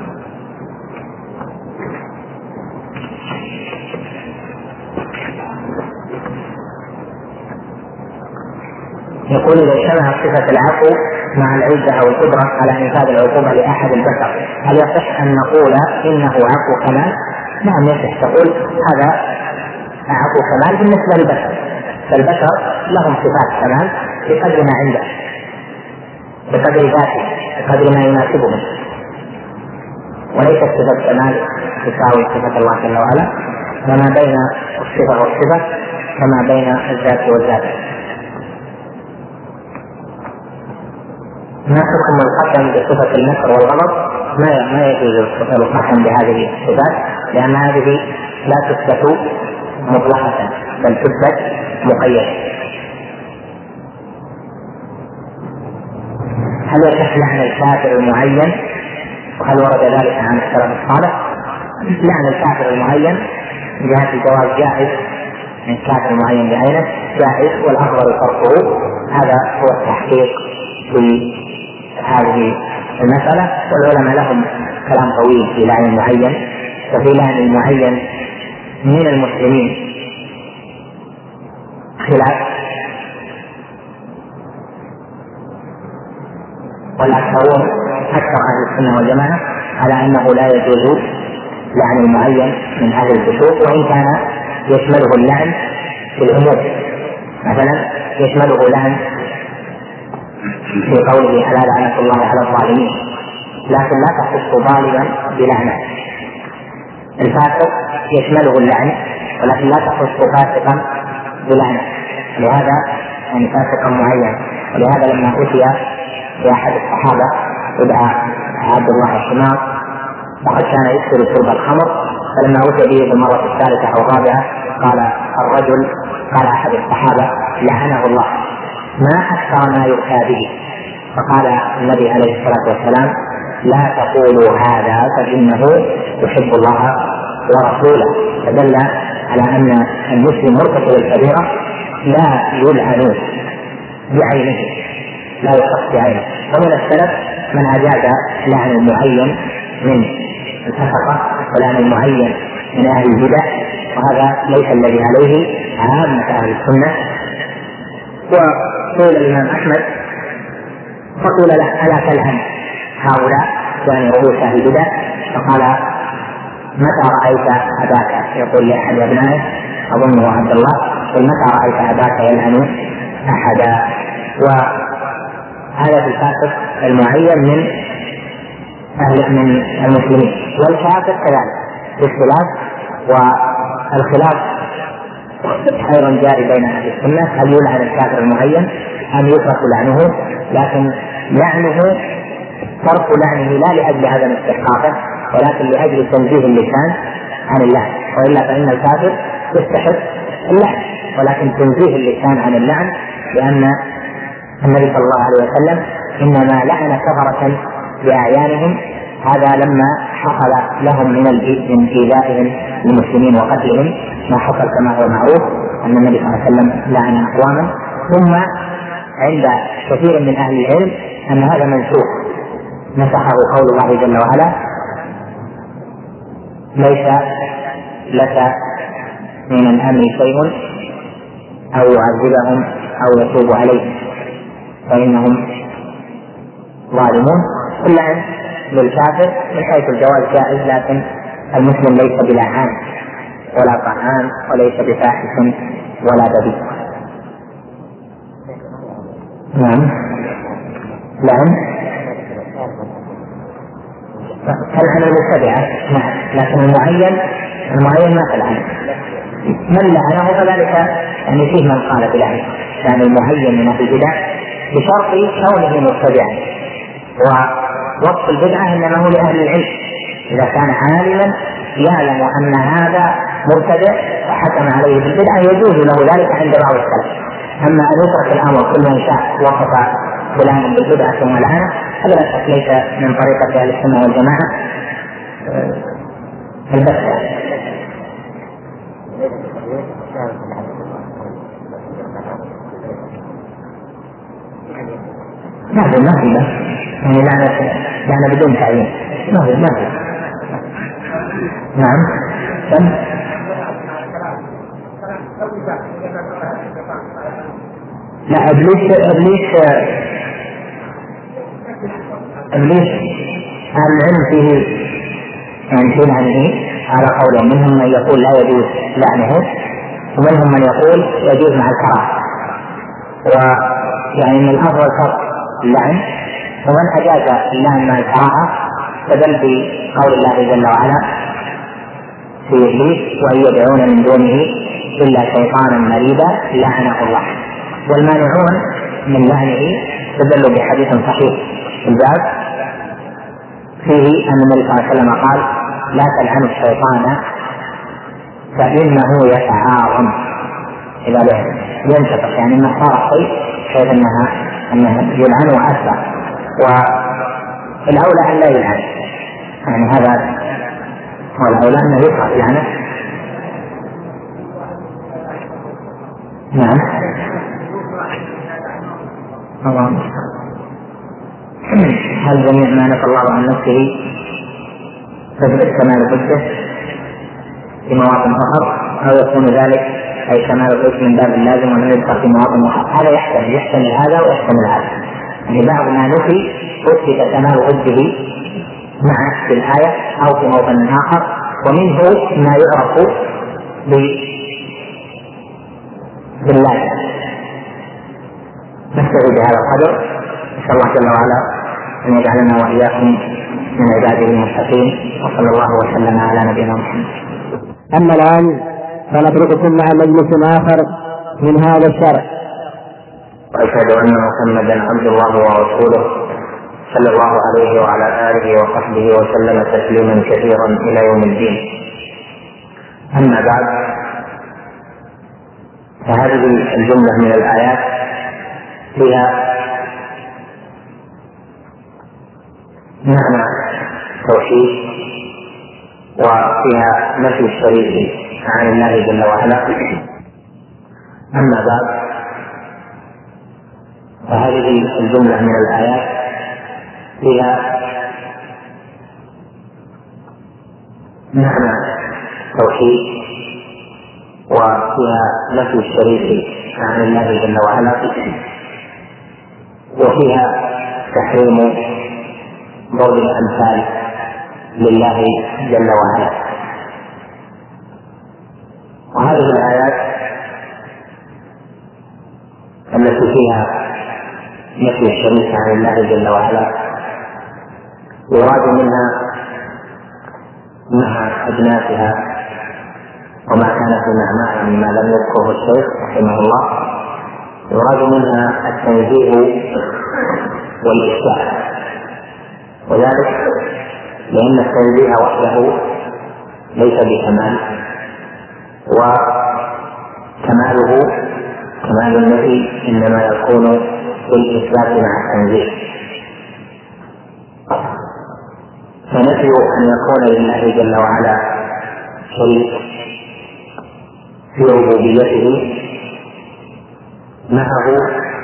يقول إذا اجتمعت صفة العفو مع العزة أو القدرة على إنفاذ العقوبة لأحد البشر هل يصح أن نقول إنه عفو كمال؟ نعم يصح، تقول هذا عفو كمال بالنسبة للبشر، فالبشر لهم صفات كمال بقدر ما عنده، بقدر ذاته، بقدر ما يناسبهم، وليست صفة كمال تساوي صفة الله جل وعلا، وما بين الصفة والصفة كما بين الذات والذات. ما حكم القسم بصفة النكر والغضب؟ ما ما يجوز القسم بهذه الصفات، لأن هذه لا تثبت مطلقة بل تثبت مقيدة. هل يصح لعن الكافر المعين؟ وهل ورد ذلك عن السلف الصالح؟ لعن الكافر المعين من جهة الجواز جائز، من كافر معين بعينه جائز، والأفضل تركه. هذا هو التحقيق في هذه المسألة، والعلماء لهم كلام طويل في لعن المعين. وفي لعن المعين من المسلمين خلاف، والأكثرون أكثر أهل السنة والجماعة على أنه لا يجوز لعن المعين من أهل الفسوق، وإن كان يشمله اللعن في العموم، مثلا يشمله لعن في قوله ألا لعنة الله على الظالمين، لكن لا تخص ظالما بلعنة. الفاسق يشمله اللعن ولكن لا تخص فاسقا بلعنة، لهذا يعني فاسقا معين. ولهذا لما أتي بأحد الصحابة يدعى عبد الله الحمار وقد كان يكثر شرب الخمر، فلما أتي به بالمرة الثالثة أو الرابعة قال الرجل، قال أحد الصحابة لعنه الله ما أكثر ما يؤتى به، فقال النبي عليه الصلاة والسلام لا تقولوا هذا فإنه يحب الله ورسوله، فدل على أن المسلم مرتكب الكبيرة لا يلعن بعينه، لا يخص بعينه. ومن السلف من أجاز لعن المعين من الفسقة ولعن المعين من أهل البدع وهذا ليس الذي عليه عامة أهل السنة. وقيل الإمام أحمد فقيل له ألا تلعن هؤلاء يعني رؤوس أهل البدع؟ فقال متى رأيت أباك، يقول لأحد أبنائه أظنه عبد الله، قل متى رأيت أباك يلعن أحدا. وهذا في الفاسق المعين من أهل من المسلمين، والكافر كذلك باختلاف. والخلاف أيضا جاري بين أهل السنة، هل يلعن الكافر المعين أم يترك لعنه؟ لكن لعنه ترك لعنه لا لأجل عدم استحقاقه ولكن لأجل تنزيه اللسان عن اللعن، وإلا فإن الكافر يستحق اللعن، ولكن تنزيه اللسان عن اللعن، لأن النبي صلى الله عليه وسلم إنما لعن كفرة بأعيانهم، هذا لما حصل لهم من إيذائهم للمسلمين وقتلهم ما حصل كما هو معروف أن النبي صلى الله عليه وسلم لعن أقواما. ثم عند كثير من أهل العلم أن هذا منسوخ، نسخه قول الله جل وعلا ليس لك من الأمر شيء أو يعذبهم أو يتوب عليهم فإنهم ظالمون. اللعن للكافر من حيث الجواز جائز، لكن المسلم ليس بلعان ولا طعان وليس بفاحش ولا بذيء. نعم لعن تلعن المتبعة نعم، لكن المعين المعين ما تلعن، من لعنه فذلك يعني فيه من قال بلعن، يعني المعين من أهل البدع بشرط كونه متبعا. ووصف البدعة إنما هو لأهل العلم، إذا كان عالما يعلم أن هذا مبتدع وحكم عليه بالبدعة يجوز له ذلك عند بعض السلف. أما أن يترك الأمر كل من شاء وصف فلان بالبدعة ثم لعنه هذا لا شك ليس من طريقة أهل السنة والجماعة البتة. ما في ما في يعني لعنة لعنة بدون تعيين ما في ما في. نعم لا إبليس إبليس إبليس أهل العلم فيه يعني في لعنه على قولين، منهم من يقول لا يجوز لعنه ومنهم من يقول يجوز مع الكراهة، ويعني من الأفضل فرق اللعن. ومن أجاز اللعن مع الكراهة فدل بقول الله جل وعلا في إبليس وأن يدعون من دونه إلا شيطانا مريدا لعنه الله. والمانعون من لعنه تدل بحديث صحيح في الباب فيه أن النبي صلى الله عليه وسلم قال لا تلعنوا الشيطان فإنه يتعاظم إذا لعن ينتفخ، يعني إنه صار شيء حيث أنها أنه يلعن وأسرع، والأولى أن لا يلعن، يعني هذا هو الأولى أنه يقرأ لعنه. نعم هل جميع ما نفى الله عن نفسه تثبت كمال حجته في مواطن أخرى، أو يكون ذلك أي كمال الحجة من باب اللازم ومن يدخل في مواطن أخرى؟ هذا يحتمل يحتمل هذا ويحتمل هذا، يعني بعض ما نفي أثبت كمال حجته مع في الآية أو في موطن آخر، ومنه ما يعرف باللازم. نستفيد بهذا القدر، نسأل الله جل وعلا أن يجعلنا وإياكم من عباده المتقين، وصلى الله وسلم على نبينا محمد. أما الآن فنترككم مع مجلس آخر من هذا الشرع. وأشهد أن محمدا عبد الله ورسوله صلى الله عليه وعلى آله وصحبه وسلم تسليما كثيرا إلى يوم الدين. أما بعد، فهذه الجملة من الآيات فيها معنى توحيد وفيها نفي الشريك عن الله جل وعلا. أما بعد، فهذه الجملة من الآيات فيها معنى توحيد وفيها نفي الشريك عن الله جل وعلا، وفيها تحريم ضرب الأمثال لله جل وعلا. وهذه الآيات التي فيها نفي الشريك عن الله جل وعلا يراد منها مع أجناسها وما كان في معناها مما لم يذكره الشيخ رحمه الله، يراد منها التنزيه والإثبات، وذلك لأن التنزيه وحده ليس بكمال، وكماله كمال النبي إنما يكون بالإثبات مع التنزيه. فنفي أن يكون لله جل وعلا شريك في ربوبيته معه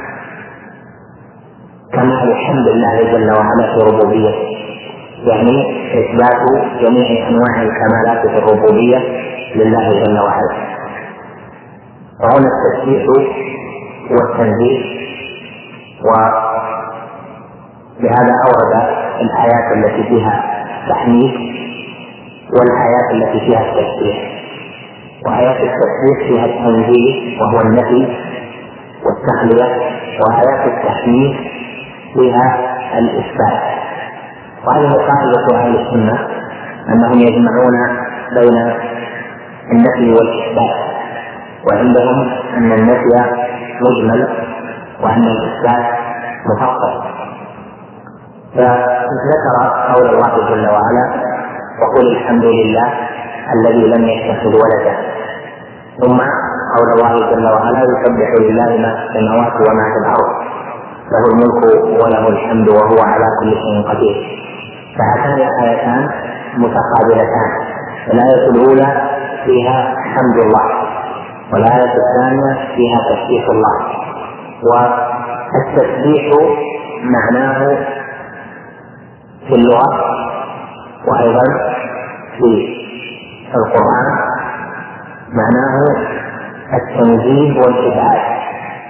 كمال حمد الله جل وعلا في ربوبيته، يعني إثبات جميع أنواع الكمالات في الربوبية لله جل وعلا. وهنا التسبيح والتنزيه، ولهذا أورد الآيات التي فيها تحميد والآيات التي فيها التسبيح. وآيات التسبيح فيها التنزيه وهو النفي والتخلية، وآيات التحميد فيها الإثبات. وهذه قاعدة أهل السنة أنهم يجمعون بين النفي والإثبات، وعندهم أن النفي مجمل وأن الإثبات مفصل. فذكر قول الله جل وعلا: وقل الحمد لله الذي لم يتخذ ولدا، ثم قول الله جل وعلا: يسبح لله ما في السماوات وما في الأرض له الملك وله الحمد وهو على كل شيء قدير. فهاتان الآيتان متقابلتان، الآية الأولى فيها حمد الله، والآية الثانية فيها تسبيح الله. والتسبيح معناه في اللغة وأيضا في القرآن معناه التنزيه والإبعاد.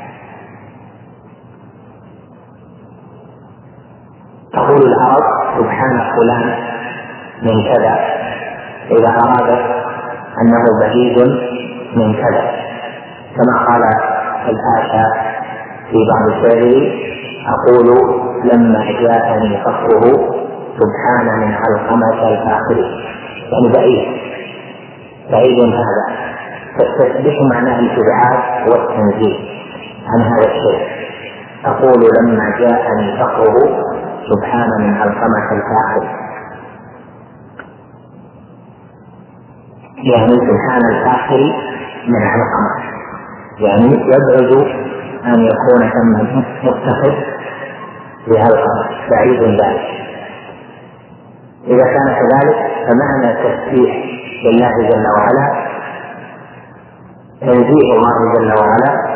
تقول العرب: سبحان فلان من كذا، إذا أرادت أنه بعيد من كذا، كما قال الآشا في بعض شعره: أقول لما جاءني فخره سبحان من علقمة الفاخر، يعني بعيد بعيد هذا. فالتسبيح معناه الإبعاد والتنزيه عن هذا الشيء. أقول لما جاءني فخره سبحان من علقمة الفاخر، يعني سبحان الفاخر من علقمة، يعني يبعد أن يكون ثم متخذ بهلقمة، بعيد ذلك. إذا كان كذلك فمعنى التسبيح لله جل وعلا تنزيه الله جل وعلا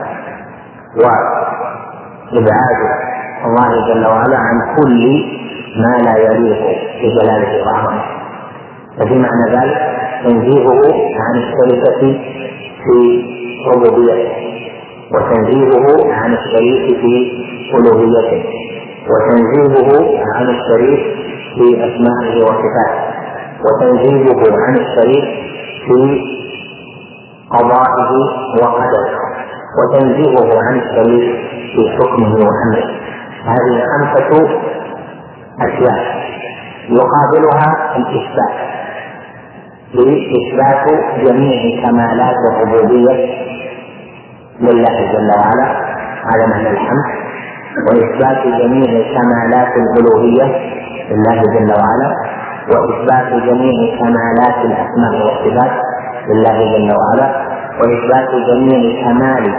وإبعاد الله جل وعلا عن كل ما لا يليق بجلاله وعظمته. ففي معنى ذلك تنزيهه عن الشركة في ربوبيته، وتنزيهه عن الشريك في ألوهيته، وتنزيهه عن الشريك في أسمائه وصفاته، وتنزيهه عن الشريك في قضائه وقدره، وتنزيهه عن الشريك في حكمه وأمره. هذه خمسة أشياء يقابلها الإثبات، لإثبات جميع كمالات الربوبية لله جل وعلا على معنى الحمد، وإثبات جميع كمالات الألوهية لله جل وعلا، وإثبات جميع كمالات الأسماء والصفات لله جل وعلا، وإثبات جميع كمال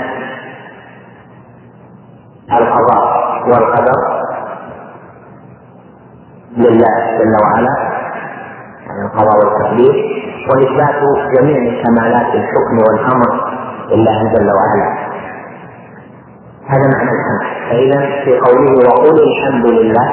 القضاء والقدر لله جل وعلا، يعني القضاء والتقدير، وإثبات جميع كمالات الحكم والأمر لله جل وعلا. هذا معنى الحمد. فإذا في قوله وقل الحمد لله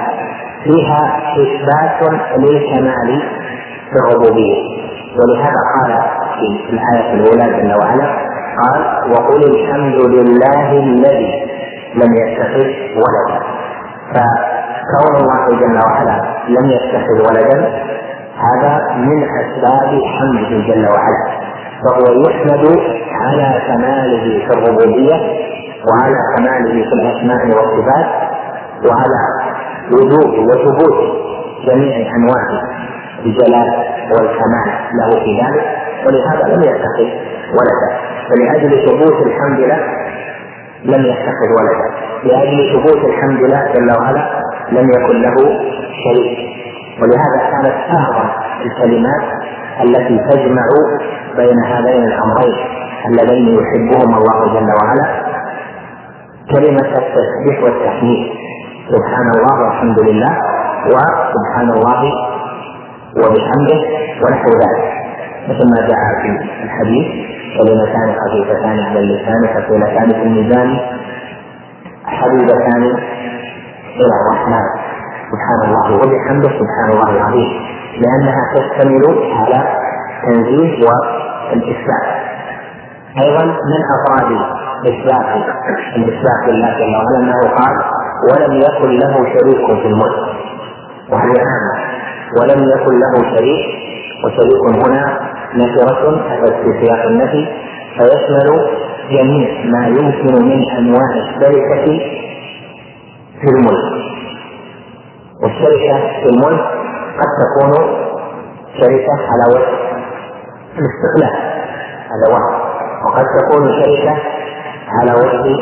فيها إثبات للكمال في الربوبية، ولهذا قال في الآية الأولى جل وعلا قال وقل الحمد لله الذي لم يتخذ ولدا. فكون الله جل وعلا لم يتخذ ولدا هذا من أسباب حمده جل وعلا، فهو يحمد على كماله في الربوبية وعلى كماله في الأسماء والصفات وعلى وجود وثبوت جميع أنواع الجلال والكمال له في ذلك، ولهذا لم يتخذ ولدا. فلأجل ثبوت الحمد له لم يتخذ ولدا، لأجل ثبوت الحمد له جل وعلا لم يكن له شريك. ولهذا كانت أعظم الكلمات التي تجمع بين هذين الأمرين اللذين يحبهما الله جل وعلا كلمة التسبيح والتحميد، سبحان الله والحمد لله وسبحان الله وبحمده ونحو ذلك، مثل ما جاء في الحديث كلمتان خفيفتان على اللسان ثقيلتان في الميزان حبيبتان إلى الرحمن سبحان الله وبحمده سبحان الله العظيم، لأنها تشتمل على تنزيه والإثبات. أيضا من أفراد إثبات الإثبات لله جل وعلا أنه قال ولم يكن له شريك في الملك، وهذه عامة، ولم يكن له شريك، وشريك هنا نكرة أتت في سياق النفي فيشمل جميع ما يمكن من أنواع الشركة في الملك. والشركة في الملك قد تكون شركة على وجه الاستقلال هذا واحد، وقد تكون شركة على وجه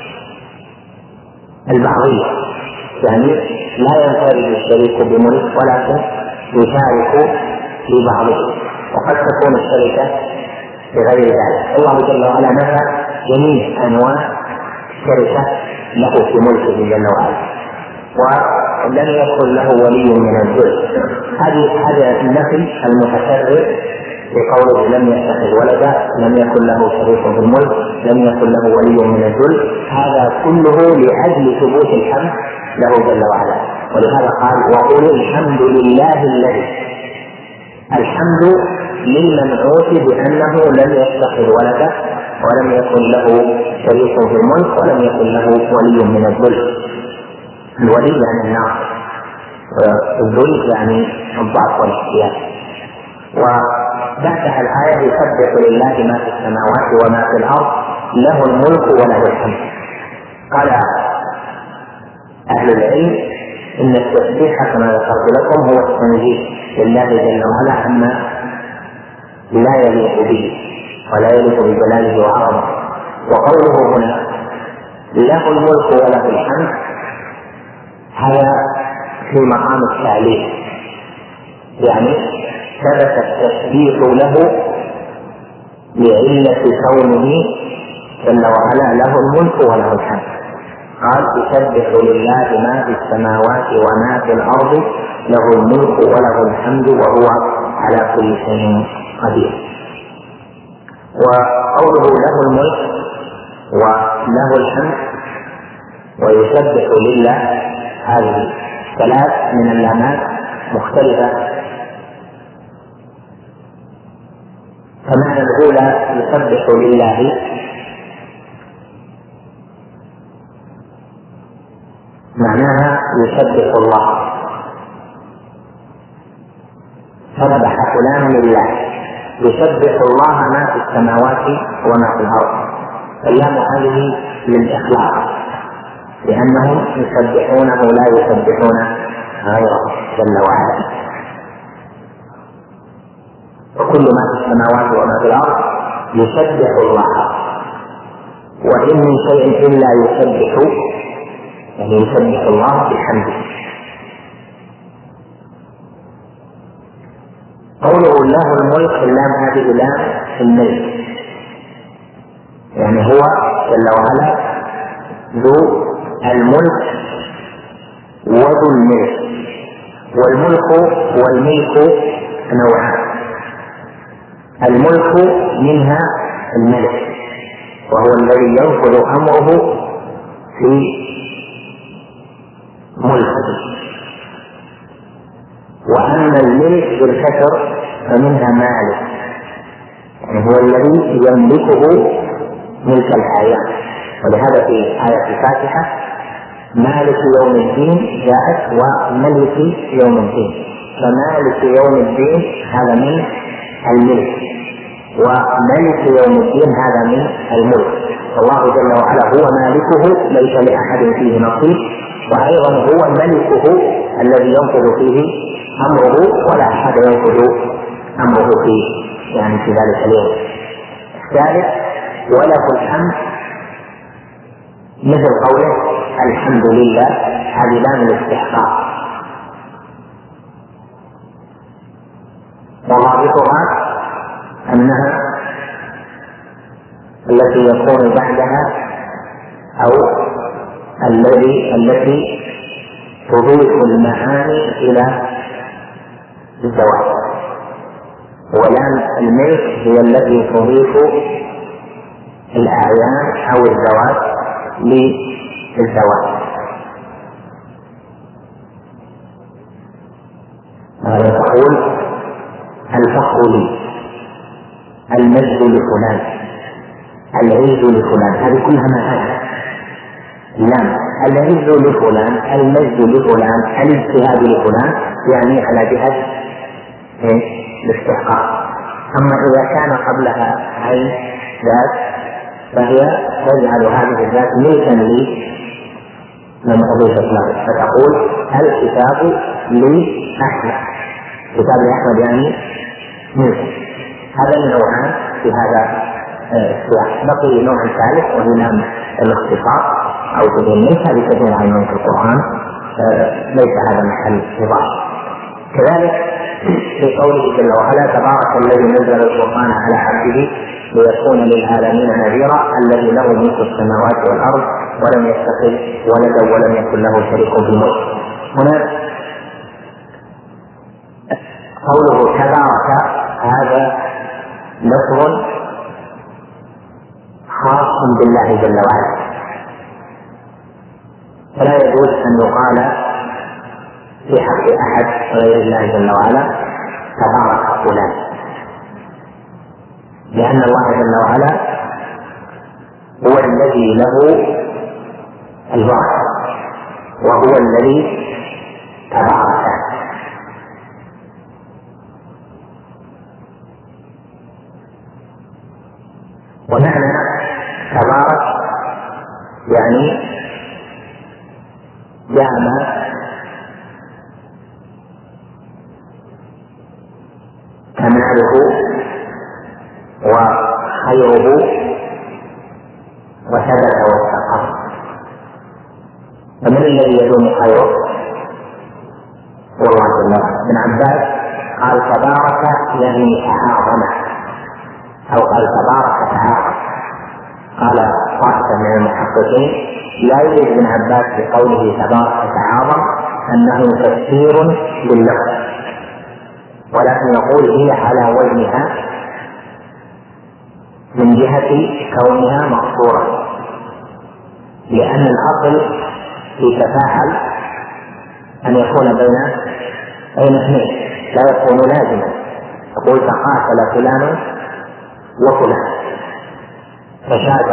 البعضية، يعني لا ينفرد الشريك بملك ولكن يشارك في بعضه، وقد تكون الشركة بغير ذلك. الله جل وعلا نفى جميع أنواع الشركة له في ملكه جل وعلا، ولم يكن له ولي من الذل. هذه هذا النفي المتكرر بقوله لم يتخذ ولدا، لم يكن له شريك في الملك، لم يكن له ولي من الذل، هذا كله لأجل ثبوت الحمد له جل وعلا. ولهذا قال وقل الحمد لله الذي، الحمد للمنعوت بأنه لم يتخذ ولدا ولم يكن له شريك في الملك ولم يكن له ولي من الذل. الولي يعني الناصر، والذل يعني الضعف والاحتياج. وبعدها الآية يسبح لله ما في السماوات وما في الأرض له الملك وله الحمد. قال أهل العلم إن التسبيح كما ذكرت لكم هو التنزيه لله جل وعلا عما لا يليق به ولا يليق بجلاله وعظمه. وقوله هنا له الملك وله الحمد هذا في مقام التعليل، يعني ثبت التسبيح له لعلة كونه جل وعلا له الملك وله الحمد. قال يسبح لله ما في السماوات وما في الأرض له الملك وله الحمد وهو على كل شيء قدير. وقوله له الملك وله الحمد ويسبح لله هذه ثلاث من اللامات مختلفة. فمعنى الأولى يسبح لله معناها يسبح الله، سبح فلان لله، يسبح الله ما في السماوات وما في الأرض. اللام هذه للإخلاص لأنهم يسبحونه لا يسبحون غيره جل وعلا. وكل ما في السماوات وما في الأرض يسبح الله، وإن من شيء إلا يسبح، يعني يسبح الله بحمده. قوله له الملك اللام هذه لام الملك، يعني هو جل وعلا ذو الملك وذو الملك. والملك والملك نوعان، الملك منها الملك وهو الذي ينفذ أمره في ملكه، وأما الملك بالكسر فمنها مالك، هو الذي يملكه ملك الحياة. ولهذا في آية الفاتحة مالك يوم الدين جاءت وملك يوم الدين، فمالك يوم الدين هذا من الملك، وملك يوم الدين هذا من الملك. الله جل وعلا هو مالكه ليس لأحد فيه نصيب، وأيضا هو ملكه الذي ينفذ فيه أمره ولا أحد ينفذ أمره فيه، يعني في ذلك اليوم. الثالث وله الحمد، مثل قوله الحمد لله، هذه لام الاستحقاق، وضابطها أنها التي يكون بعدها أو الذي التي تضيف المعاني إلى الزواج، ولام الملك هي التي تضيف الأعيان أو الزواج للزواج. هذا تقول الفخر لي، المجد لفلان، العز لفلان، هذه كلها معاني. لام العز لفلان، المجد لفلان، الاجتهاد لفلان، يعني على جهة الاستحقاق. أما إذا كان قبلها عين ذات فهي تجعل هذه الذات ملكا لي لما أضيفت له، فتقول الكتاب لأحمد، كتاب لأحمد يعني ملك. هذا النوعان في هذا السياق. بقي نوع ثالث وهو لام الاختصاص أو تضمن، هذه كثير عنه في القرآن، ليس هذا محل نظام. كذلك في قوله جل وعلا تبارك الذي نزل القرآن على عبده ليكون للعالمين نذيرا الذي له ملك السماوات والأرض ولم يتخذ ولدا ولم يكن له شريك في الملك. هنا قوله تبارك هذا لفظ خاص بالله جل وعلا، فلا يجوز أن يقال في حق أحد غير الله جل وعلا تبارك فلان، لأن الله جل وعلا هو الذي له البركة وهو الذي تبارك. ومعنى تبارك يعني جامع كماله وخيره وثبت واستقر. فمن الذي يدوم خيره؟ والله جل وعلا. ابن عباس قال تبارك يعني تعاظم، أو قال تبارك تعاظم. قال طائفة من المحققين لا يريد ابن عباس بقوله تبارك تعاظم أنه تفسير لللفظ، ولكن يقول هي على وزنها من جهة كونها مقصورة، لأن الأصل في تفاعل أن يكون بين بين اثنين، لا يكون لازما. يقول تقاتل فلان وفلان فشاجر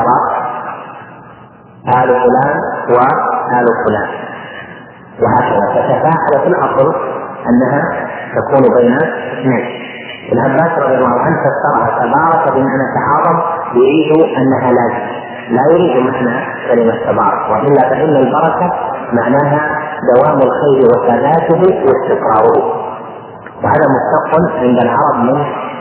آل فلان وآل فلان وهكذا، فتفاعل في الأصل أنها تكون بين اثنين. ابن عباس رضي الله عنه فسرها تبارك بمعنى تعاظم، يريد أنها لازم، لا يريد معنى كلمة تبارك، وإلا فإن البركة معناها دوام الخير وثباته واستقراره، وهذا مشتق عند العرب من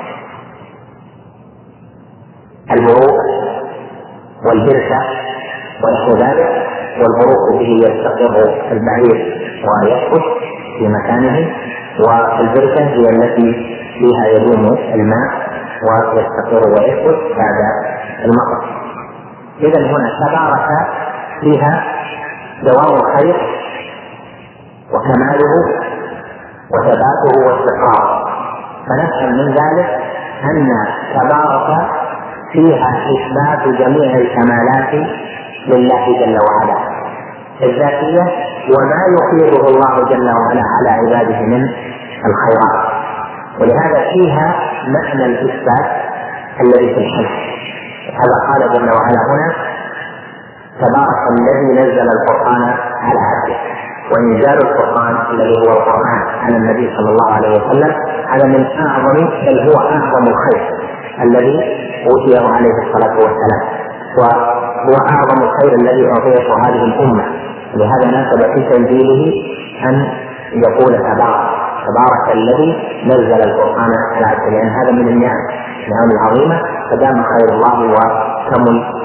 البروق والبركة ونحو ذلك، والبروق به يستقر البعير ويثبت في مكانه، والبركة هي التي فيها يدوم الماء ويستقر ويثبت بعد المطر. إذا هنا تبارك فيها دوام الخير وكماله وثباته واستقراره، فنفهم من ذلك أن تبارك فيها إثبات جميع الكمالات لله جل وعلا الذاتية وما يفيضه الله جل وعلا على عباده من الخيرات، ولهذا فيها معنى الإثبات الذي في الحمد. هذا قال جل وعلا هنا: تبارك الذي نزل القرآن على عبده. وإنزال القرآن الذي هو القرآن على النبي صلى الله عليه وسلم هذا من أعظم، بل هو أعظم الخير الذي أوتيه عليه الصلاة والسلام، وهو أعظم الخير الذي أعطيته هذه الأمة. لهذا ناسب في تنزيله أن يقول تبارك تبارك الذي نزل القرآن على عبده، لأن هذا من النعم النعم العظيمة، فدام خير الله وكمل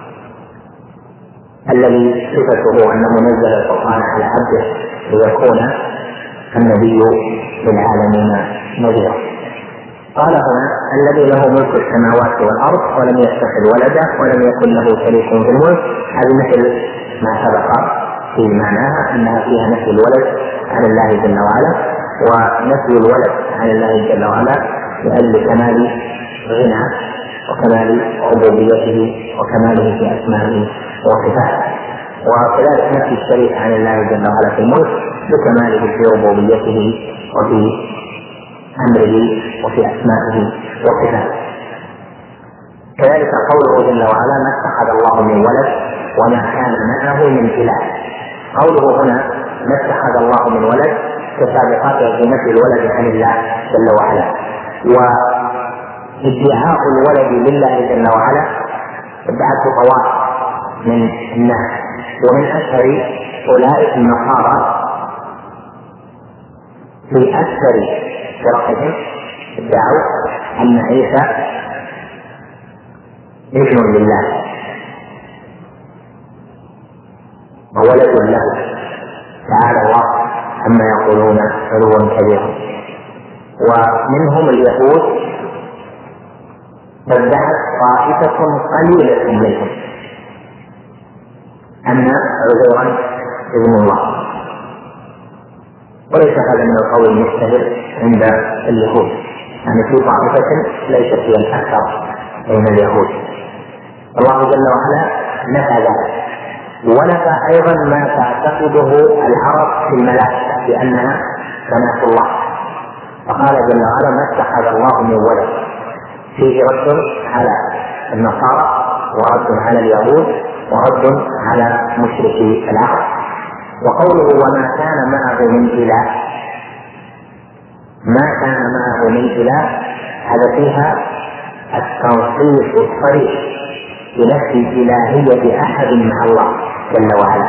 الذي صفته أنه نزل القرآن على عبده ليكون النبي للعالمين نذيرا. قال هنا: الذي له ملك السماوات والأرض ولم يتخذ ولدا ولم يكن له شريك في الملك. هذه مثل ما سبق في معناها أنها فيها نفي الولد عن الله جل وعلا، ونفي الولد عن الله جل وعلا لأجل كمال غنى وكمال ربوبيته وكماله في أسمائه وصفاته، وكذلك نفي الشريك عن الله جل وعلا في الملك بكماله في ربوبيته وفي أمره وفي أسمائه وصفاته. كذلك قوله جل وعلا: ما اتخذ الله من ولد وما كان معه من إله. قوله هنا ما اتخذ الله من ولد كسابقاته في نفي الولد عن الله جل وعلا، وادعاء الولد لله جل وعلا ادعته طوائف من الناس، ومن أشهر أولئك النصارى في أكثر فرقهم ادعوا أن عيسى ابن لله وولد له، تعالى الله عما يقولون علوا كبيرا. ومنهم اليهود فادعت طائفة قليلة منهم أن عزيرا ابن الله، وليس هذا من القول المشتهر عند اليهود، يعني في طائفة ليست هي الأكثر بين اليهود. الله جل وعلا نفى ذلك، ونفى أيضا ما تعتقده العرب في الملائكة بأنها بنات الله، فقال جل وعلا: ما اتخذ الله من ولد. فيه رد على النصارى ورد على اليهود ورد على مشركي العرب. وقوله وما كان معه من إله، ما كان معه من إله هذا فيها التنصيص الصريح بنفي إلهية أحد مع الله جل وعلا،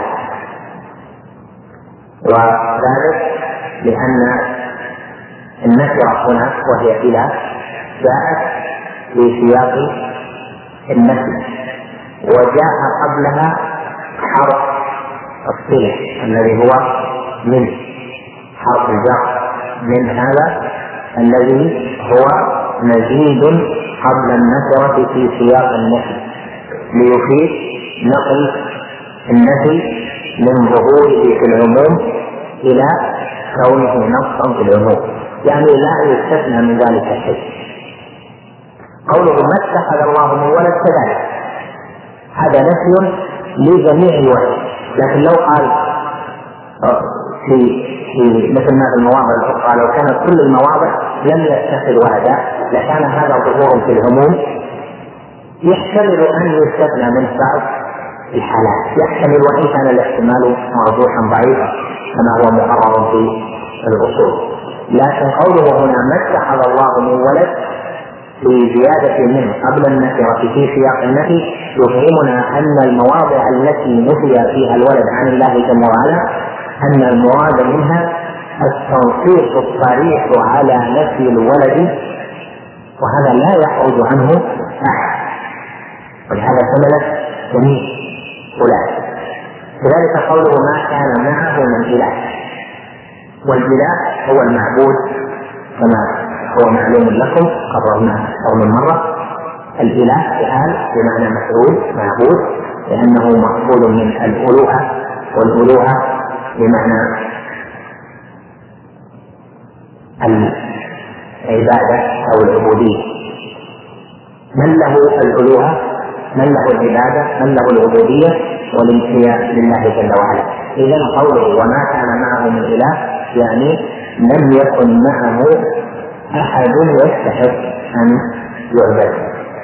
وذلك لأن النكرة هنا وهي إله جاءت في سياق النفي، وجاء قبلها حرف الصلة الذي هو من حرف الجر من، هذا الذي هو مزيد قبل النكرة في سياق النفي ليفيد نقل النفي من ظهوره في العموم إلى كونه نصا في العموم، يعني لا يستثنى من ذلك الشيء. قوله ما اتخذ الله من ولد كذلك هذا نفي لجميع الولد، لكن لو قال في في مثل ما في المواضع الأخرى لو كانت كل المواضع لم يتخذ ولدا لكان هذا ظهور في العموم يحتمل أن يستثنى من بعض الحالات، يحتمل وإن كان الاحتمال مرجوحا ضعيفا كما هو مقرر في الأصول. لكن قوله هنا ما اتخذ الله من ولد في زيادة منه قبل النكرة في سياق النفي يفهمنا أن المواضع التي نفي فيها الولد عن الله جل وعلا أن المراد منها التنصيص الصريح على نفي الولد، وهذا لا يخرج عنه أحد، ولهذا شملت جميع أولئك. كذلك قوله ما كان معه من إله، والإله هو المعبود كما هو معلوم لكم قررنا أكثر من مرة. الإله فعال بمعنى مفعول معبود، لأنه مأخوذ من الألوهة، والألوهة بمعنى العبادة أو العبودية. من له الألوهة، من له العبادة، من له العبودية والانقياد لله جل وعلا. إذن قوله وما كان معه من إله يعني لم يكن معه أحد يستحق أن يعبد،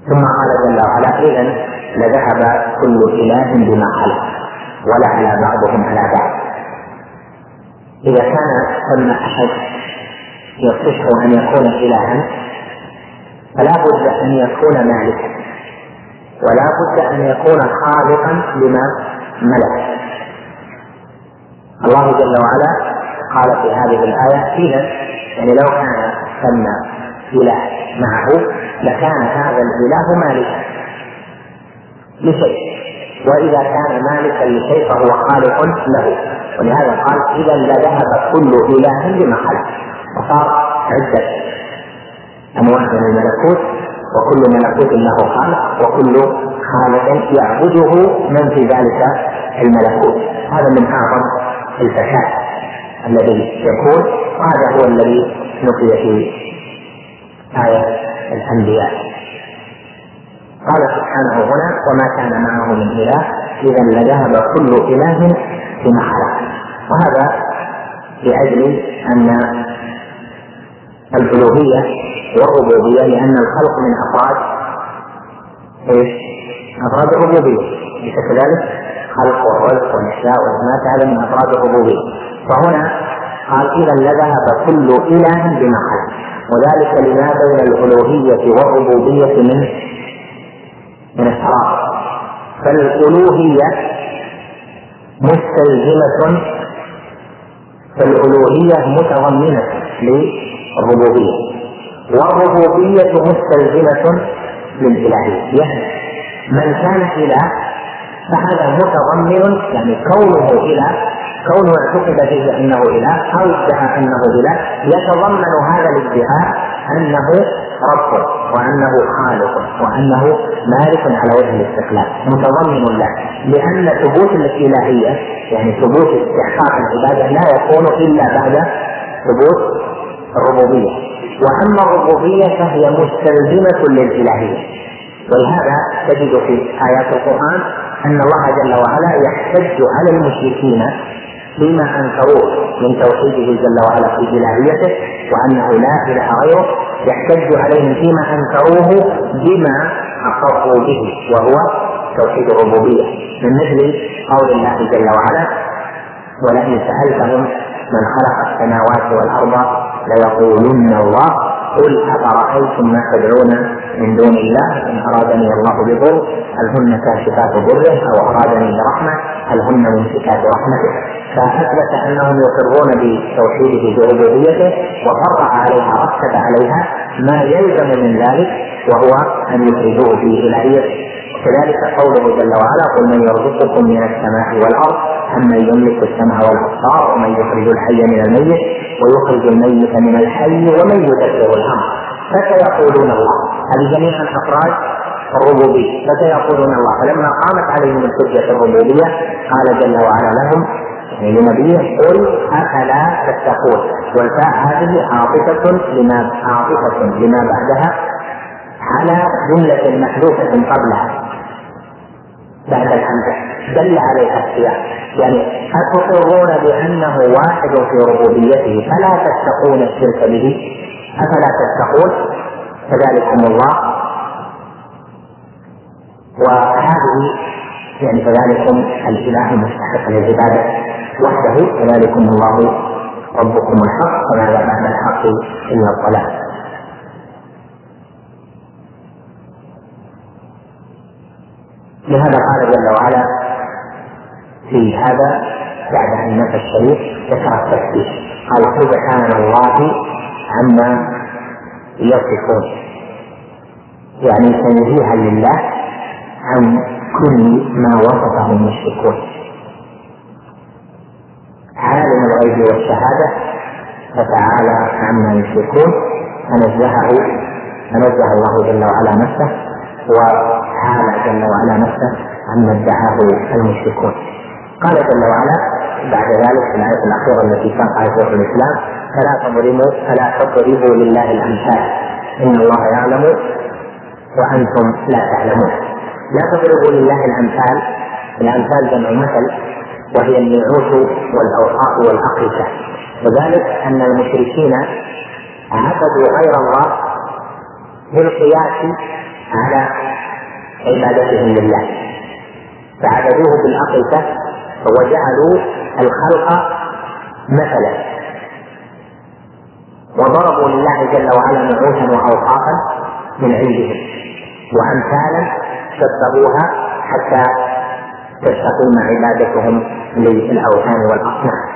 ثم قال جل وعلا إذن لذهب كل إله بما خلق ولعلى بعضهم على بعض. إذا كان ثم أحد يصح أن يكون إلها فلا بد أن يكون مالكا ولا بد أن يكون خالقا لما ملك. الله جل وعلا قال في هذه الآية إذا يعني لو كان ثم إله معه لكان هذا الإله مالكا لشيء، وإذا كان مالكا لشيء فهو خالق له، ولهذا قال إذا لذهب كل إله بما خلق. وصار عدة أنواع من الملكوت وكل ملكوت له خالق وكل خالق يعبده من في ذلك الملكوت. هذا من أعظم الفساد الذي يكون، وهذا هو الذي نقل في آية الأنبياء. قال سبحانه هنا وما كان معه من إله إذا لذهب كل إله بما خلق. وهذا لأجل أن الألوهية والربوبية لأن الخلق من أفراد إيش؟ أفراد الربوبية، ليس كذلك؟ خلق والرزق والإحياء والإماتة هذا من أفراد الربوبية. فهنا قال إذا لذهب كل إله بما خلق، وذلك لما بين الألوهية والربوبية من من الترابط. فالألوهية مستلزمة فالألوهية متضمنة للربوبية، والربوبية مستلزمة للإلهية. يعني من كان إله فهذا متضمن، يعني كونه إله، كونه اعتقد فيه أنه إله أو ادعى أنه إله، يتضمن هذا الادعاء أنه رب وأنه خالق وأنه مالك على وجه الاستقلال، متضمن له. لأن ثبوت الإلهية يعني ثبوت استحقاق العبادة لا يكون إلا بعد ثبوت الربوبية، وأما الربوبية فهي مستلزمة للإلهية. ولهذا تجد في آيات القرآن أن الله جل وعلا يحتج على المشركين بما أنكروه من توحيده جل وعلا في إلهيته وأنه لا إله غيره، يحتج عليهم فيما أنكروه بما أقروا به وهو توحيد الربوبية، من مثل قول الله جل وعلا ولئن سألتهم من خلق السماوات والأرض ليقولن الله قل أفرأيتم ما تدعون من دون الله إن أرادني الله بضر هل هن كاشفات ضره أو أرادني برحمة هل هن ممسكات رحمته. فأثبت أنهم يقرون بتوحيده بربوبيته وفرع عليها رتب عليها ما يلزم من ذلك وهو أن يفردوه في إلهيته. كذلك قوله جل وعلا قل من يرزقكم من السماء والأرض أمن يملك السمع والأبصار ومن يخرج الحي من الميت ويخرج الميت من الحي ومن يدبر الأمر فسيقولون الله. هذه جميعا أفراد الربوبية فسيقولون الله. فلما قامت عليهم الحجة الربوبية قال جل وعلا لهم يعني لنبيه قل أفلا تتقون، والفاء هذه عاطفة لما عاطفة لما بعدها على جملة محذوفة قبلها بعد الحمد دل عليها السياق، يعني أتقرون بأنه واحد في ربوبيته فلا تتقون الشرك به أفلا تتقون فذلكم الله. وهذه يعني فذلكم الإله المستحق للعبادة وحده فذلكم الله ربكم الحق وما بعد الحق إلا الضلال. لهذا قال جل وعلا في هذا بعد أن نفى الشريك ذكر التسبيح قال سبحان الله عما يصفون، يعني تنزيها لله عن كل ما وصفه المشركون. عالم الغيب والشهادة فتعالى عما يشركون فنزهه فنزه الله جل وعلا نفسه وعالى جل وعلا نفسه عما ادعاه المشركون. قال جل وعلا بعد ذلك في الآية الأخيرة التي ساقها شيخ الإسلام فلا تضربوا فلا تضربوا لله الأمثال إن الله يعلم وأنتم لا تعلمون. لا تضربوا لله الأمثال، الأمثال جمع مثل وهي النعوت والأوصاف والأقيسة، وذلك أن المشركين عبدوا غير الله بالقياس على عبادتهم لله، فعبدوه بالعقيدة وجعلوا الخلق مثلا، وضربوا لله جل وعلا نعوتا وأوصافا من عندهم وأمثالا شبهوها حتى تستقيم عبادتهم للأوثان والأصنام.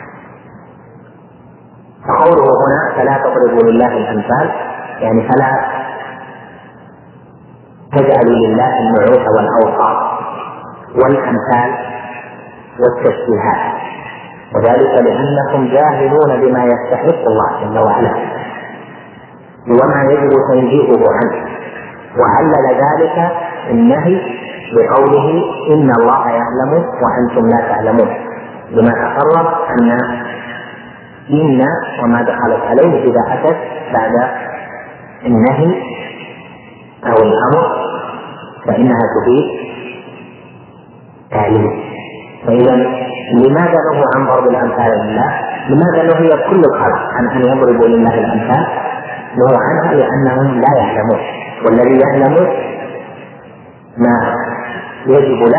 فقوله هنا فلا تضربوا لله الأمثال يعني فلا تجعلوا لله النعوت والأوصاف والأمثال والتشبيهات، وذلك لأنكم جاهلون بما يستحق الله جل وعلا وما يجب تنزيهه عنه، وعلل ذلك النهي بقوله إن الله يعلم وأنتم لا تعلمون، لما تقرر أن إن وما دخلت عليه إذا أتت بعد النهي أو الأمر فإنها تفيد تعليم. فإذا لماذا نهوا عن ضرب الأمثال لله؟ لماذا نهي كل الخلق عن أن يضربوا لله الأمثال؟ نهوا عنها لأنهم لا يعلمون، والذي يعلم ما يجب له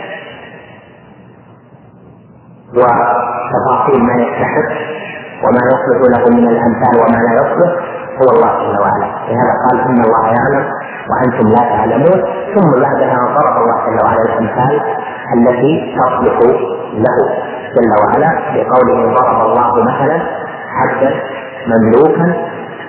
وتفاصيل ما يستحق وما يصلح له من الأمثال وما لا يصلح هو الله جل وعلا. لهذا قال إن الله يعلم وأنتم لا تعلمون، ثم بعدها ضرب الله جل وعلا الأمثال التي تصلح له جل وعلا بقوله ضرب الله مثلا عبدا مملوكا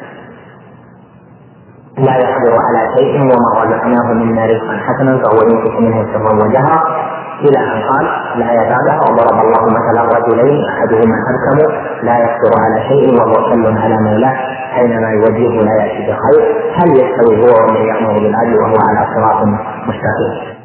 لا يقدر على شيء وما رزقناه منا رزقا حسنا فهو ينفق منه سرا وجهرا إلى أن قال الآية بعدها وضرب الله مثلا رجلين أحدهما أبكم لا يقدر على شيء وهو كل على مولاه حينما يوجهه لا يأتي بخير هل يستوي هو ومن يأمر بالعدل وهو على صراط مستقيم.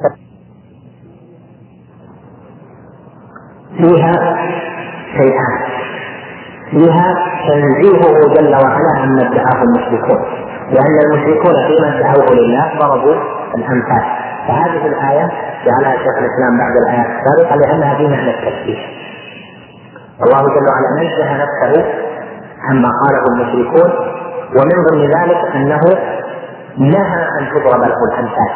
فيها شيئان، فيها تنزيهه جل وعلا عما ادعاه المشركون، لأن المشركون فيما ادعوه لله ضربوا الأمثال، فهذه الآية جعلها شيخ الإسلام بعد الآيات السابقة لأنها في معنى التشبيه. الله جل وعلا نزه نفسه عما قاله المشركون، ومن ضمن ذلك أنه نهى أن تضرب له الأمثال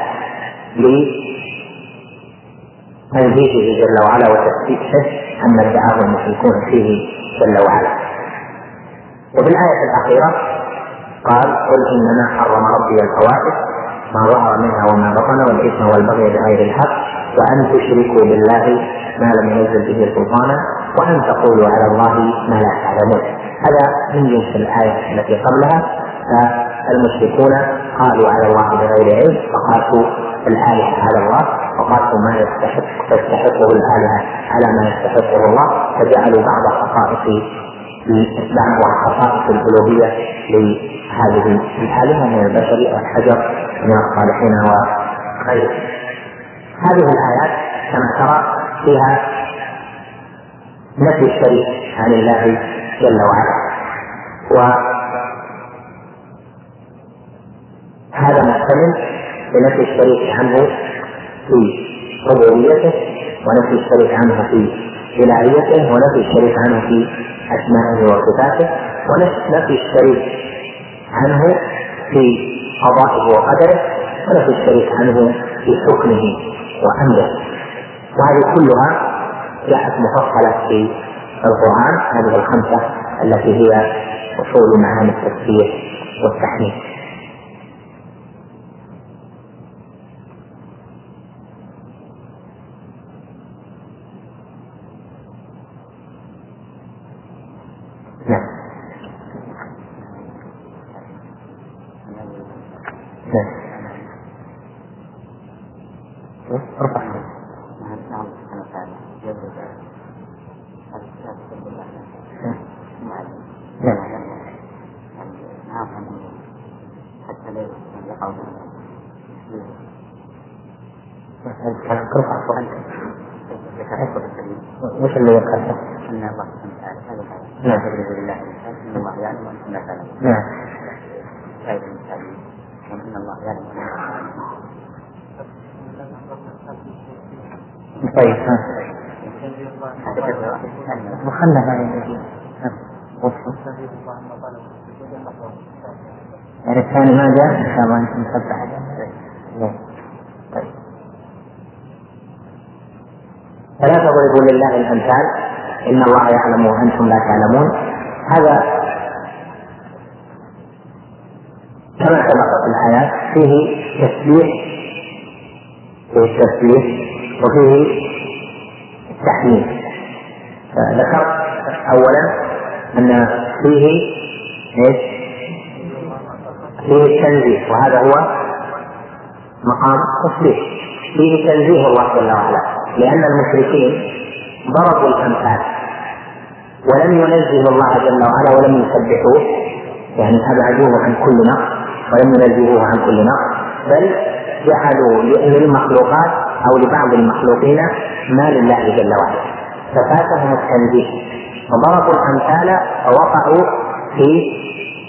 لتنزيهه جل وعلا وتثبيته عما ادعاه المشركون فيه جل وعلا. وفي الآية الأخيرة قال قل إنما حرم ربي الفواحش ما ظهر منها وما بطن والإثم والبغي بغير الحق وأن تشركوا بالله ما لم ينزل به سلطانا وأن تقولوا على الله ما لا تعلمون. هذا من جنس الآية التي قبلها، فالمشركون قالوا على الله بغير علم فقاسوا الآلهة على الله وقاسوا ما يستحق تستحقه الآلهة على ما يستحقه الله، فجعلوا بعض خصائص بعض خصائص الألوهية لهذه الآلهة من البشر والحجر من الصالحين وغيره. هذه الآيات كما ترى فيها نفي الشريك عن الله جل وعلا، وهذا محتمل لنفي الشريك عنه في ربوبيته ونفي الشريك عنه في إلهيته ونفي الشريك عنه في أسمائه وصفاته ونفي الشريك عنه في قضائه وقدره ونفي الشريك عنه في حكمه وأمره. وهذه كلها جاءت مفصلة في القرآن، هذه الخمسة التي هي أصول معاني التسبيح والتحميد. نعم نعم ارفع وش اللي ذكرته؟ أن الله سبحانه وتعالى هذا الآية نعم تضرب لله الأمثال إن الله يعلم وأنتم لا تعلمون. نعم آية المثال إن الله يعلم وأنتم لا تعلمون. طيب ها وخلنا هذا الذي يعني الثاني ما جاء إن شاء الله أنتم نسبح. طيب. فلا تضربوا لله الأمثال إن الله يعلم وأنتم لا تعلمون. هذا كما سبق في الآيات فيه تسبيح، فيه التسبيح وفيه التحميد. ذكر أولا أن فيه إيش؟ فيه التنزيه، وهذا هو مقام التصبيح. فيه تنزيه الله جل وعلا، لأن المشركين ضربوا الأمثال ولم ينزهوا الله جل وعلا ولم يسبحوه، يعني أبعدوه عن كل نقص ولم ينزهوه عن كل نقص، بل جعلوا للمخلوقات أو لبعض المخلوقين ما لله جل وعلا، ففاتهم التنزيه وضربوا الأمثال فوقعوا في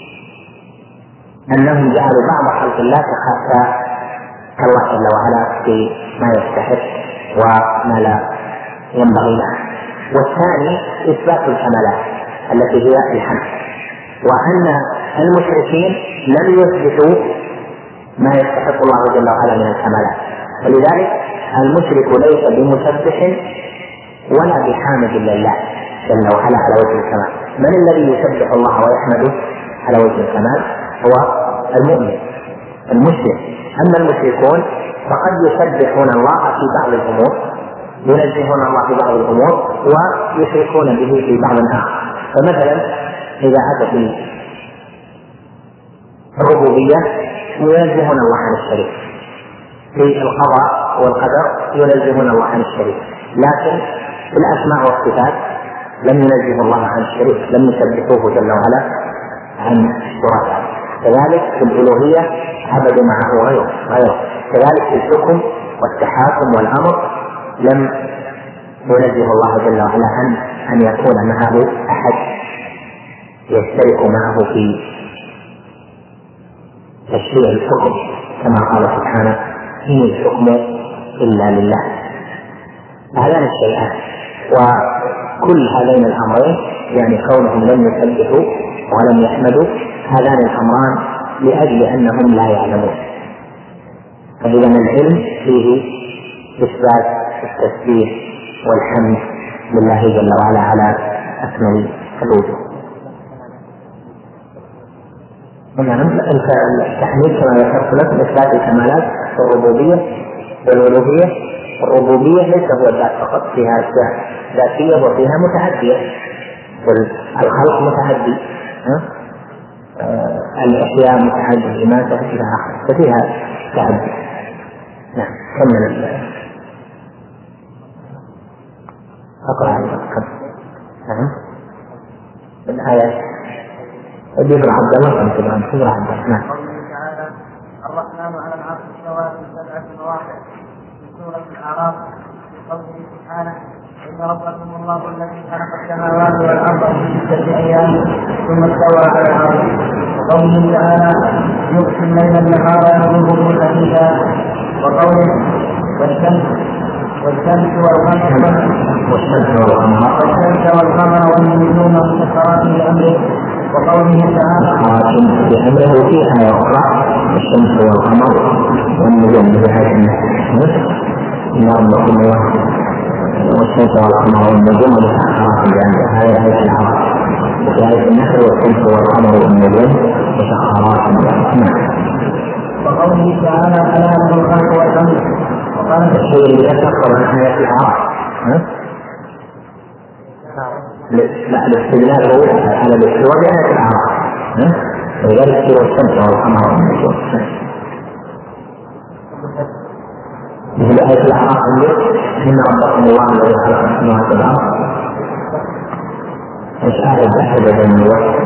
أنهم جعلوا بعض خلق الله كالله جل وعلا في ما يستحق وما لا ينبغي له. والثاني إثبات الكمالات التي هي الحمد، وأن المشركين لم يثبتوا ما يستحق الله جل وعلا من الكمالات، ولذلك المشرك ليس بمسبح ولا بحامد لله جل وعلا على وجه الكمال. من الذي يسبح الله ويحمده على وجه الكمال؟ هو المؤمن المسلم. أما المشركون فقد يسبحون الله في بعض الأمور، ينزهون الله في بعض الأمور ويشركون به في بعض الآخر. فمثلا إذا أتى في الربوبية ينزهون الله عن الشريك، في القضاء والقدر ينزهون الله عن الشريك، لكن في الأسماء والصفات لم ينزه الله عن الشريك، لم يسبحوه جل وعلا عن الشركاء. كذلك في الألوهية عبدوا معه غيره غيره كذلك في الحكم والتحاكم والأمر لم ينزه الله جل وعلا عن أن يكون معه أحد يشترك معه في تشريع الحكم، كما قال سبحانه إن الحكم إلا لله. هذان الشيئان وكل هذين الأمرين، يعني كونهم لم يسبحوا ولم يحمدوا، هذان الأمران لأجل أنهم لا يعلمون. فإذا العلم فيه إثبات التسبيح والحمد لله جل وعلا على أكمل الوجوه. التحميد كما ذكرت لكم إثبات الكمالات في الربوبية والألوهية. الربوبية ليس هو الذات فقط، فيها أشياء ذاتية وفيها متعدية، والخلق متعدي، آه الأشياء متعدية، الإماتة إلى آخره، ففيها تعدي. نعم كمل أقرأ عنك. نعم الآية يقرأ عبد الله أنت الآن تقرأ عبد الله. نعم. الرحمن على العرش استوى في سبعة مواضع في سورة الأعراف في قوله سبحانه إن ربكم الله الذي خلق السماوات والأرض في ستة أيام ثم استوى على العرش. وقوله تعالى يغشي الليل النهار يطلبه حديثا. وقوله والشمس والشمس والقمر والشمس والقمر والشمس والقمر والنجوم مسخرات بأمره. وقوله تعالى بأمره في آية أخرى الشمس والقمر والنجوم بحيث إن ربكم الله والشمس والقمر والنجوم مسخرات بأمره. هذه آية العرش. وفي آية النحل والشمس والقمر والنجوم مسخرات بأمره. وقوله تعالى ألا له الخلق والأمر. وقال الشيء اللي يتفق عن آية العرش لا الاستدلال هو على الاستواء بآية العرش، وذلك سوى الشمس والقمر والنجوم. مثل آية العرش إن ربكم الله الذي خلق السماوات والأرض. ايش آية أحد من الوقت؟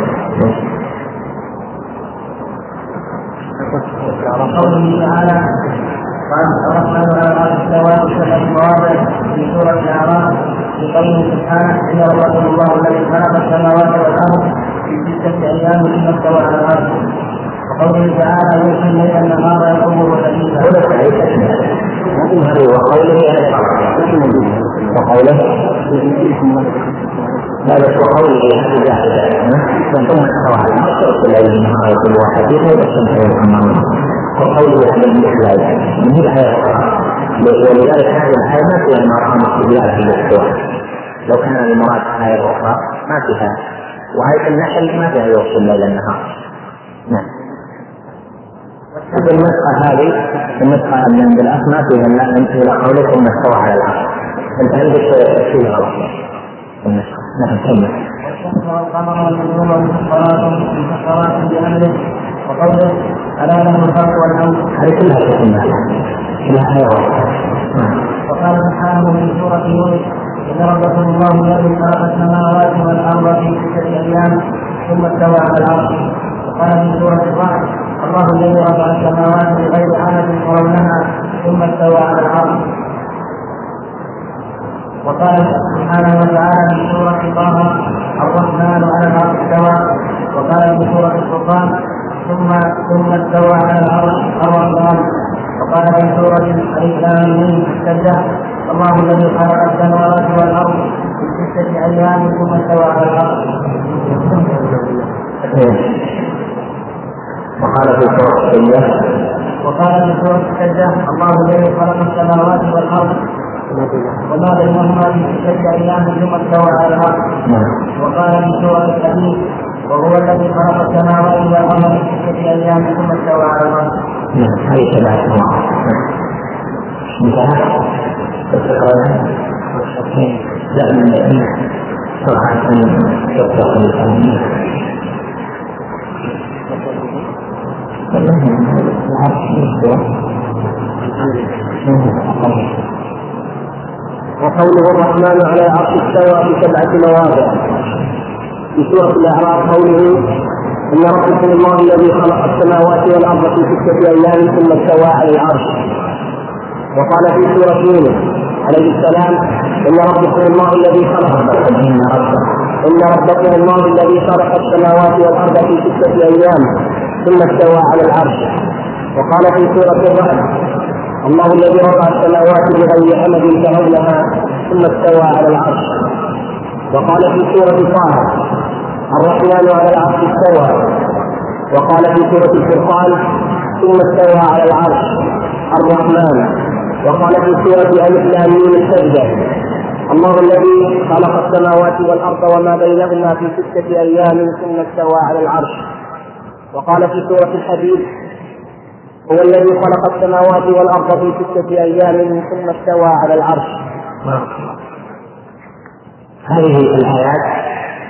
وقوله تعالى الرحمن على العرش استوى في سبعة مواضع في سورة الأعراف في قوله سبحانه إن ربكم الله الذي خلق السماوات والأرض في ستة أيام ثم استوى على العرش. وقوله تعالى يغشي الليل النهار يطلبه حديثا. وقوله وقوله هذا وقوله هذه جاهزة ثم استوى على العرش يغشي الليل النهار يطلبه حديثا والشمس والقمر وقوله هذا المثل من هي الآية الأخرى. ولذلك هذه الآية ما فيها مرام استدلال في الاستواء. لو كان المراد آية أخرى ما فيها. وآية النحل ما فيها يغشي الليل النهار. نعم. النسخة هذه النسخة اللي عند الأخ ما فيها إلا إلى قوله ثم استوى على العرش. أنت عندك شيء غلط النسخة. نعم كمل. والشمس والقمر والنجوم مسخرات مسخرات بأمره وقوله ألا له الخلق والأمر. هذه كلها تسمى كلها آية واحدة. وقال سبحانه في سورة يونس إن ربكم الله الذي خلق السماوات والأرض في ستة أيام ثم استوى على العرش. وقال في سورة الرعد الله الذي رفع السماوات بغير عمد ترونها ثم استوى على العرش. وقال سبحانه وتعالى في سورة طه الرحمن على العرش استوى. وقال في سورة الفرقان ثم ثم استوى على العرش الرحمن. وقال في سورة الإسلام السجدة الله الذي خلق السماوات والأرض في ستة أيام ثم استوى على العرش. وقال في سورة السجدة وقال في سورة السجدة الله الذي خلق السماوات والأرض وما بينهما في ستة أيام ثم استوى على العرش. وقال في سورة الحديد وهو الذي خلق السماوات والأرض في ستة أيام ثم استوى على العرش. نعم هذه سبعة أنواع. انتهى الفكرة. لا من سرعة تفتح الأمين. وقوله الرحمن على العرش استوى في سبعة مواضع. في سورة الأعراف قوله إن ربكم الله الذي خلق السماوات والأرض في ستة أيام ثم استوى على العرش. وقال في سورة يونس عليه السلام إن ربكم الله الذي خلق إن ربكم الله الذي خلق السماوات والأرض في ستة أيام ثم استوى على العرش. وقال في سورة الرعد الله الذي رفع السماوات بغير عمد ترونها ثم استوى على العرش. وقال في سورة طه الرحمن على العرش استوى. وقال في سورة الفرقان ثم استوى على العرش الرحمن. وقال في سورة الإسلام السجدة الله الذي خلق السماوات والأرض وما بينهما في ستة أيام ثم استوى على العرش. وقال في سورة الحديد هو الذي خلق السماوات والأرض في ستة أيام ثم استوى على العرش. هذه الآيات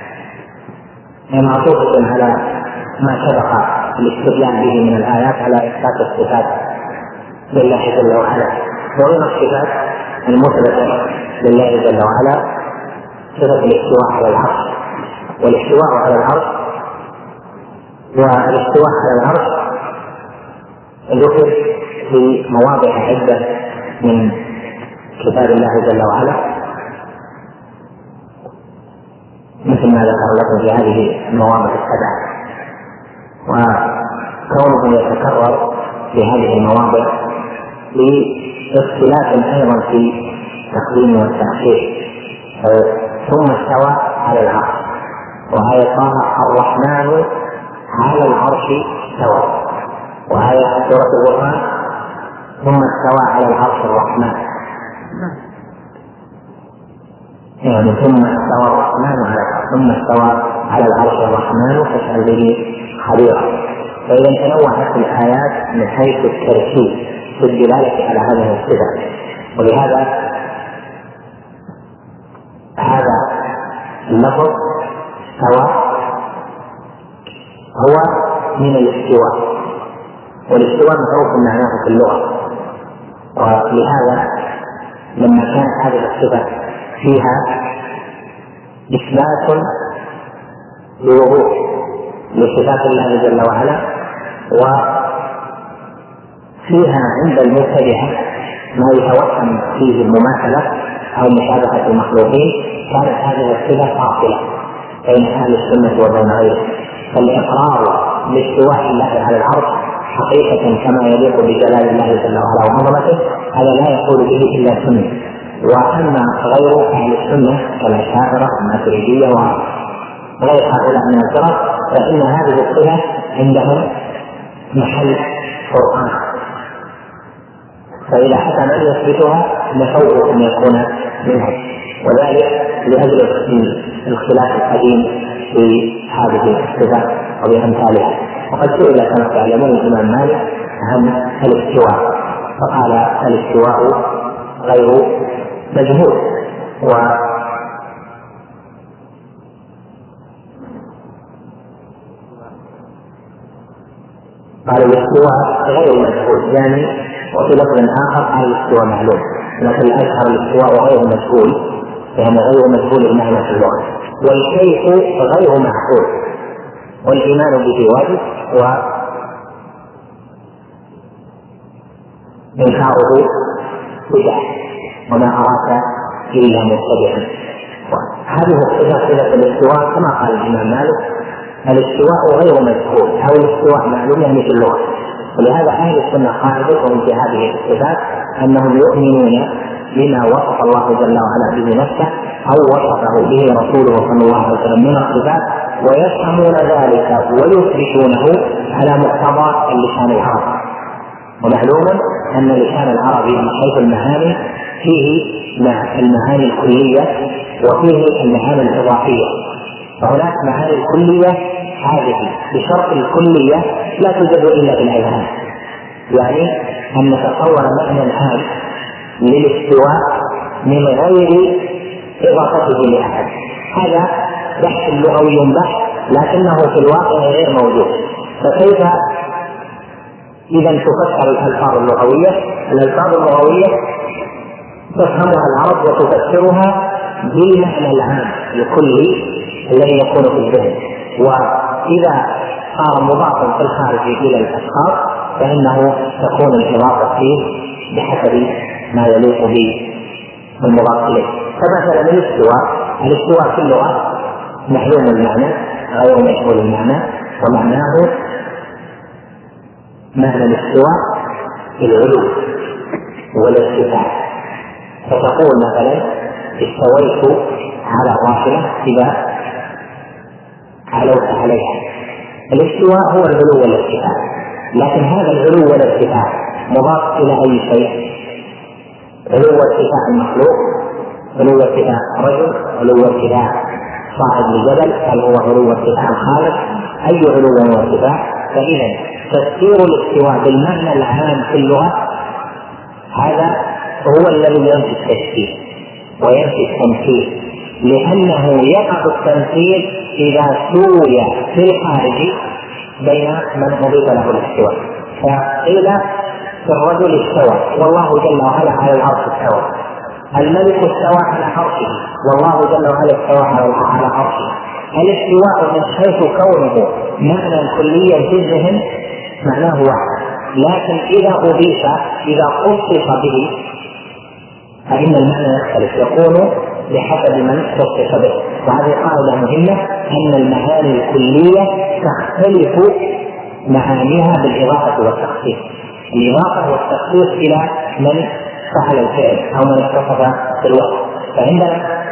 معطوفة على ما سبق الاستدلال به من الآيات على إثبات الصفات لله جل وعلا. ومن الصفات المثبتة لله جل وعلا صفة الاستواء على العرش. والاستواء على العرش والاستواء على العرش ذكر في مواضع عدة من كتاب الله جل وعلا مثل ما ذكر لكم في هذه المواضع السبعة. وكونه يتكرر في هذه المواضع لاختلاف أيضا في التقديم والتأخير. ثم استوى على العرش. وآية طه الرحمن على العرش استوى. وآية سورة القرآن ثم استوى على العرش الرحمن. يعني ثم استوى الرحمن على العرش ثم استوى على العرش الرحمن فاسأل به خبيرا. فإذا تنوعت الآيات من حيث التركيب في الدلالة على هذه الصفة. ولهذا هذا اللفظ استوى هو من الاستواء. والاستواء معروف معناه في اللغة. ولهذا لما كانت هذه الصفة فيها إثبات بوضوح لصفات الله جل وعلا وفيها عند المبتدعة ما يتوهم فيه المماثلة أو مشابهة المخلوقين كانت هذه الصفة فاصلة بين أهل السنة وبين غيره. فالإقرار باستواء الله على العرش حقيقة كما يليق بجلال الله جل وعلا وعظمته هذا لا يقول به إلا سنة واما غير اهل السنه كالاشاعره والماتريديه وغير هؤلاء من الفرق فان هذه الصفه عندهم محل قرآن، فاذا حكم ان يثبتها نفوه ان يكون منهم، وذلك لاجل الخلاف القديم في هذه الصفات وبامثالها. وقد سئل كما تعلمون الامام مالك عن الاستواء فقال الاستواء غير مجهول، و قال الاستواء غير مجهول يعني، وفي لفظ اخر قال الاستواء معلوم، لكن الاشهر الاستواء غير مجهول يعني غير مجهول المعنى في اللغه، والكيف غير معقول، والايمان به واجب وإنكاره بدعة وما أراك إلا مبتدعا. هذه الصفة صفة الاستواء كما قال الإمام مالك الاستواء غير مجهول أو الاستواء معلوم يعني في اللغة، ولهذا أهل السنة قاعدتهم في هذه الصفات أنهم يؤمنون بما وصف الله جل وعلا به نفسه أو وصفه به رسوله صلى الله عليه وسلم من الصفات، ويفهمون ذلك ويثبتونه على مقتضى اللسان العربي. ومعلوم أن اللسان العربي من حيث المعاني فيه مع المعاني الكلية وفيه المعاني الإضافية، فهناك معاني الكلية هذه بشرط الكلية لا توجد إلا بالأذهان، يعني أن نتصور معنى عام للاستواء من غير إضافته لأحد، هذا بحث لغوي بحث لكنه في الواقع غير موجود. فكيف إذا تفسر الألفاظ اللغوية؟ الألفاظ اللغوية تفهمها العرب وتفسرها بالمعنى العام الكلي الذي يكون في الذهن، وإذا صار مضافا في الخارج إلى الأشخاص فإنه تكون الإضافة فيه بحسب ما يليق به المضاف إليه. فمثلا الاستواء الاستواء في اللغة معلوم المعنى غير مجهول المعنى، ومعناه معنى الاستواء العلو والارتفاع، فتقول مثلا استويت على راحلة إذا علوت عليها. الاستواء هو العلو والارتفاع، لكن هذا العلو والارتفاع مضاف إلى أي شيء؟ علو ارتفاع المخلوق، علو ارتفاع رجل، علو ارتفاع صاحب الجبل، هل هو علو ارتفاع الخالق؟ أي علو وارتفاع؟ فإذا تفسير الاستواء بالمعنى العام في اللغة هذا هو الذي ينفي التشكيل وينفي التمثيل، لأنه يقع التمثيل إذا سوي في الخارج بين من أضيف له الاستواء. فقيل في الرجل استوى والله جل وعلا على العرش استوى، الملك استوى على عرشه والله جل وعلا استوى على عرشه. الاستواء من حيث كونه معنى كليا في الذهن معناه واحد، لكن إذا أضيف إذا خصص به فإن المعنى يختلف، يكون بحسب من خصص به. وهذه قاعدة مهمة أن المعاني الكلية تختلف معانيها بالإضافة والتخصيص، الإضافة والتخصيص إلى من فعل الفعل أو من اتصف بالوصف. فعندنا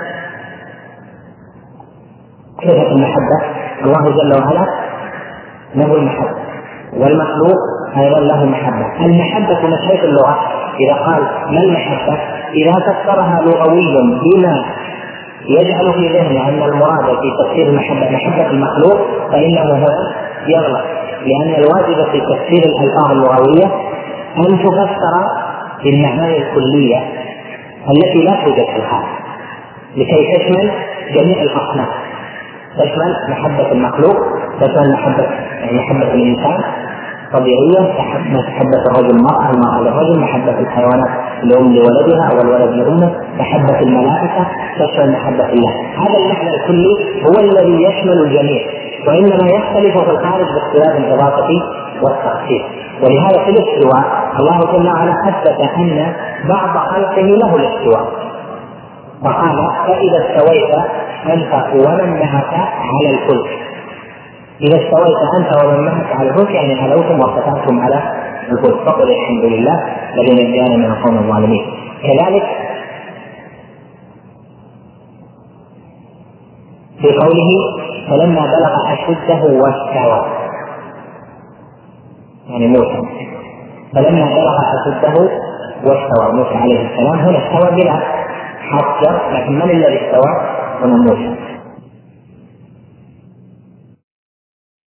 صفة المحبة الله جل وعلا له المحبة، والمخلوق أيضا له محبة. المحبة من حيث اللغة إذا قال ما المحبة إذا فسرها لغوي بما يجعل في ذهنه أن المراد في تفسير المحبة محبة المخلوق فإنه هنا يغلط، لأن الواجب في تفسير الألفاظ اللغوية أن تفسر بالمعاني الكلية التي لا توجد في الخارج لكي تشمل جميع الأصناف، تشمل محبة المخلوق، تشمل محبة محبة الإنسان طبيعية، محبة الرجل المرأة، المرأة للرجل، محبة الحيوانات الأم لولدها والولد لأمه، محبة الملائكة، تشمل محبة الله. هذا المعنى الكلي هو الذي يشمل الجميع، وإنما يختلف في الخارج باختلاف الإضافة والتخصيص. ولهذا في الاستواء الله جل وعلا أثبت أن بعض خلقه له الاستواء، وقال فإذا استويت أنت ومن معك على الفلك. إذا استويت أنت ومن معك على الفلك يعني علوتم وارتفعتم على الفلك، فقل الحمد لله الذي نجانا من القوم الظالمين. كذلك في قوله فلما بلغ أشده واستوى، يعني موسى فلما بلغ أشده واستوى موسى عليه السلام، هنا استوى بلا حجر، لكن من الذي استوى؟ هنا موسى.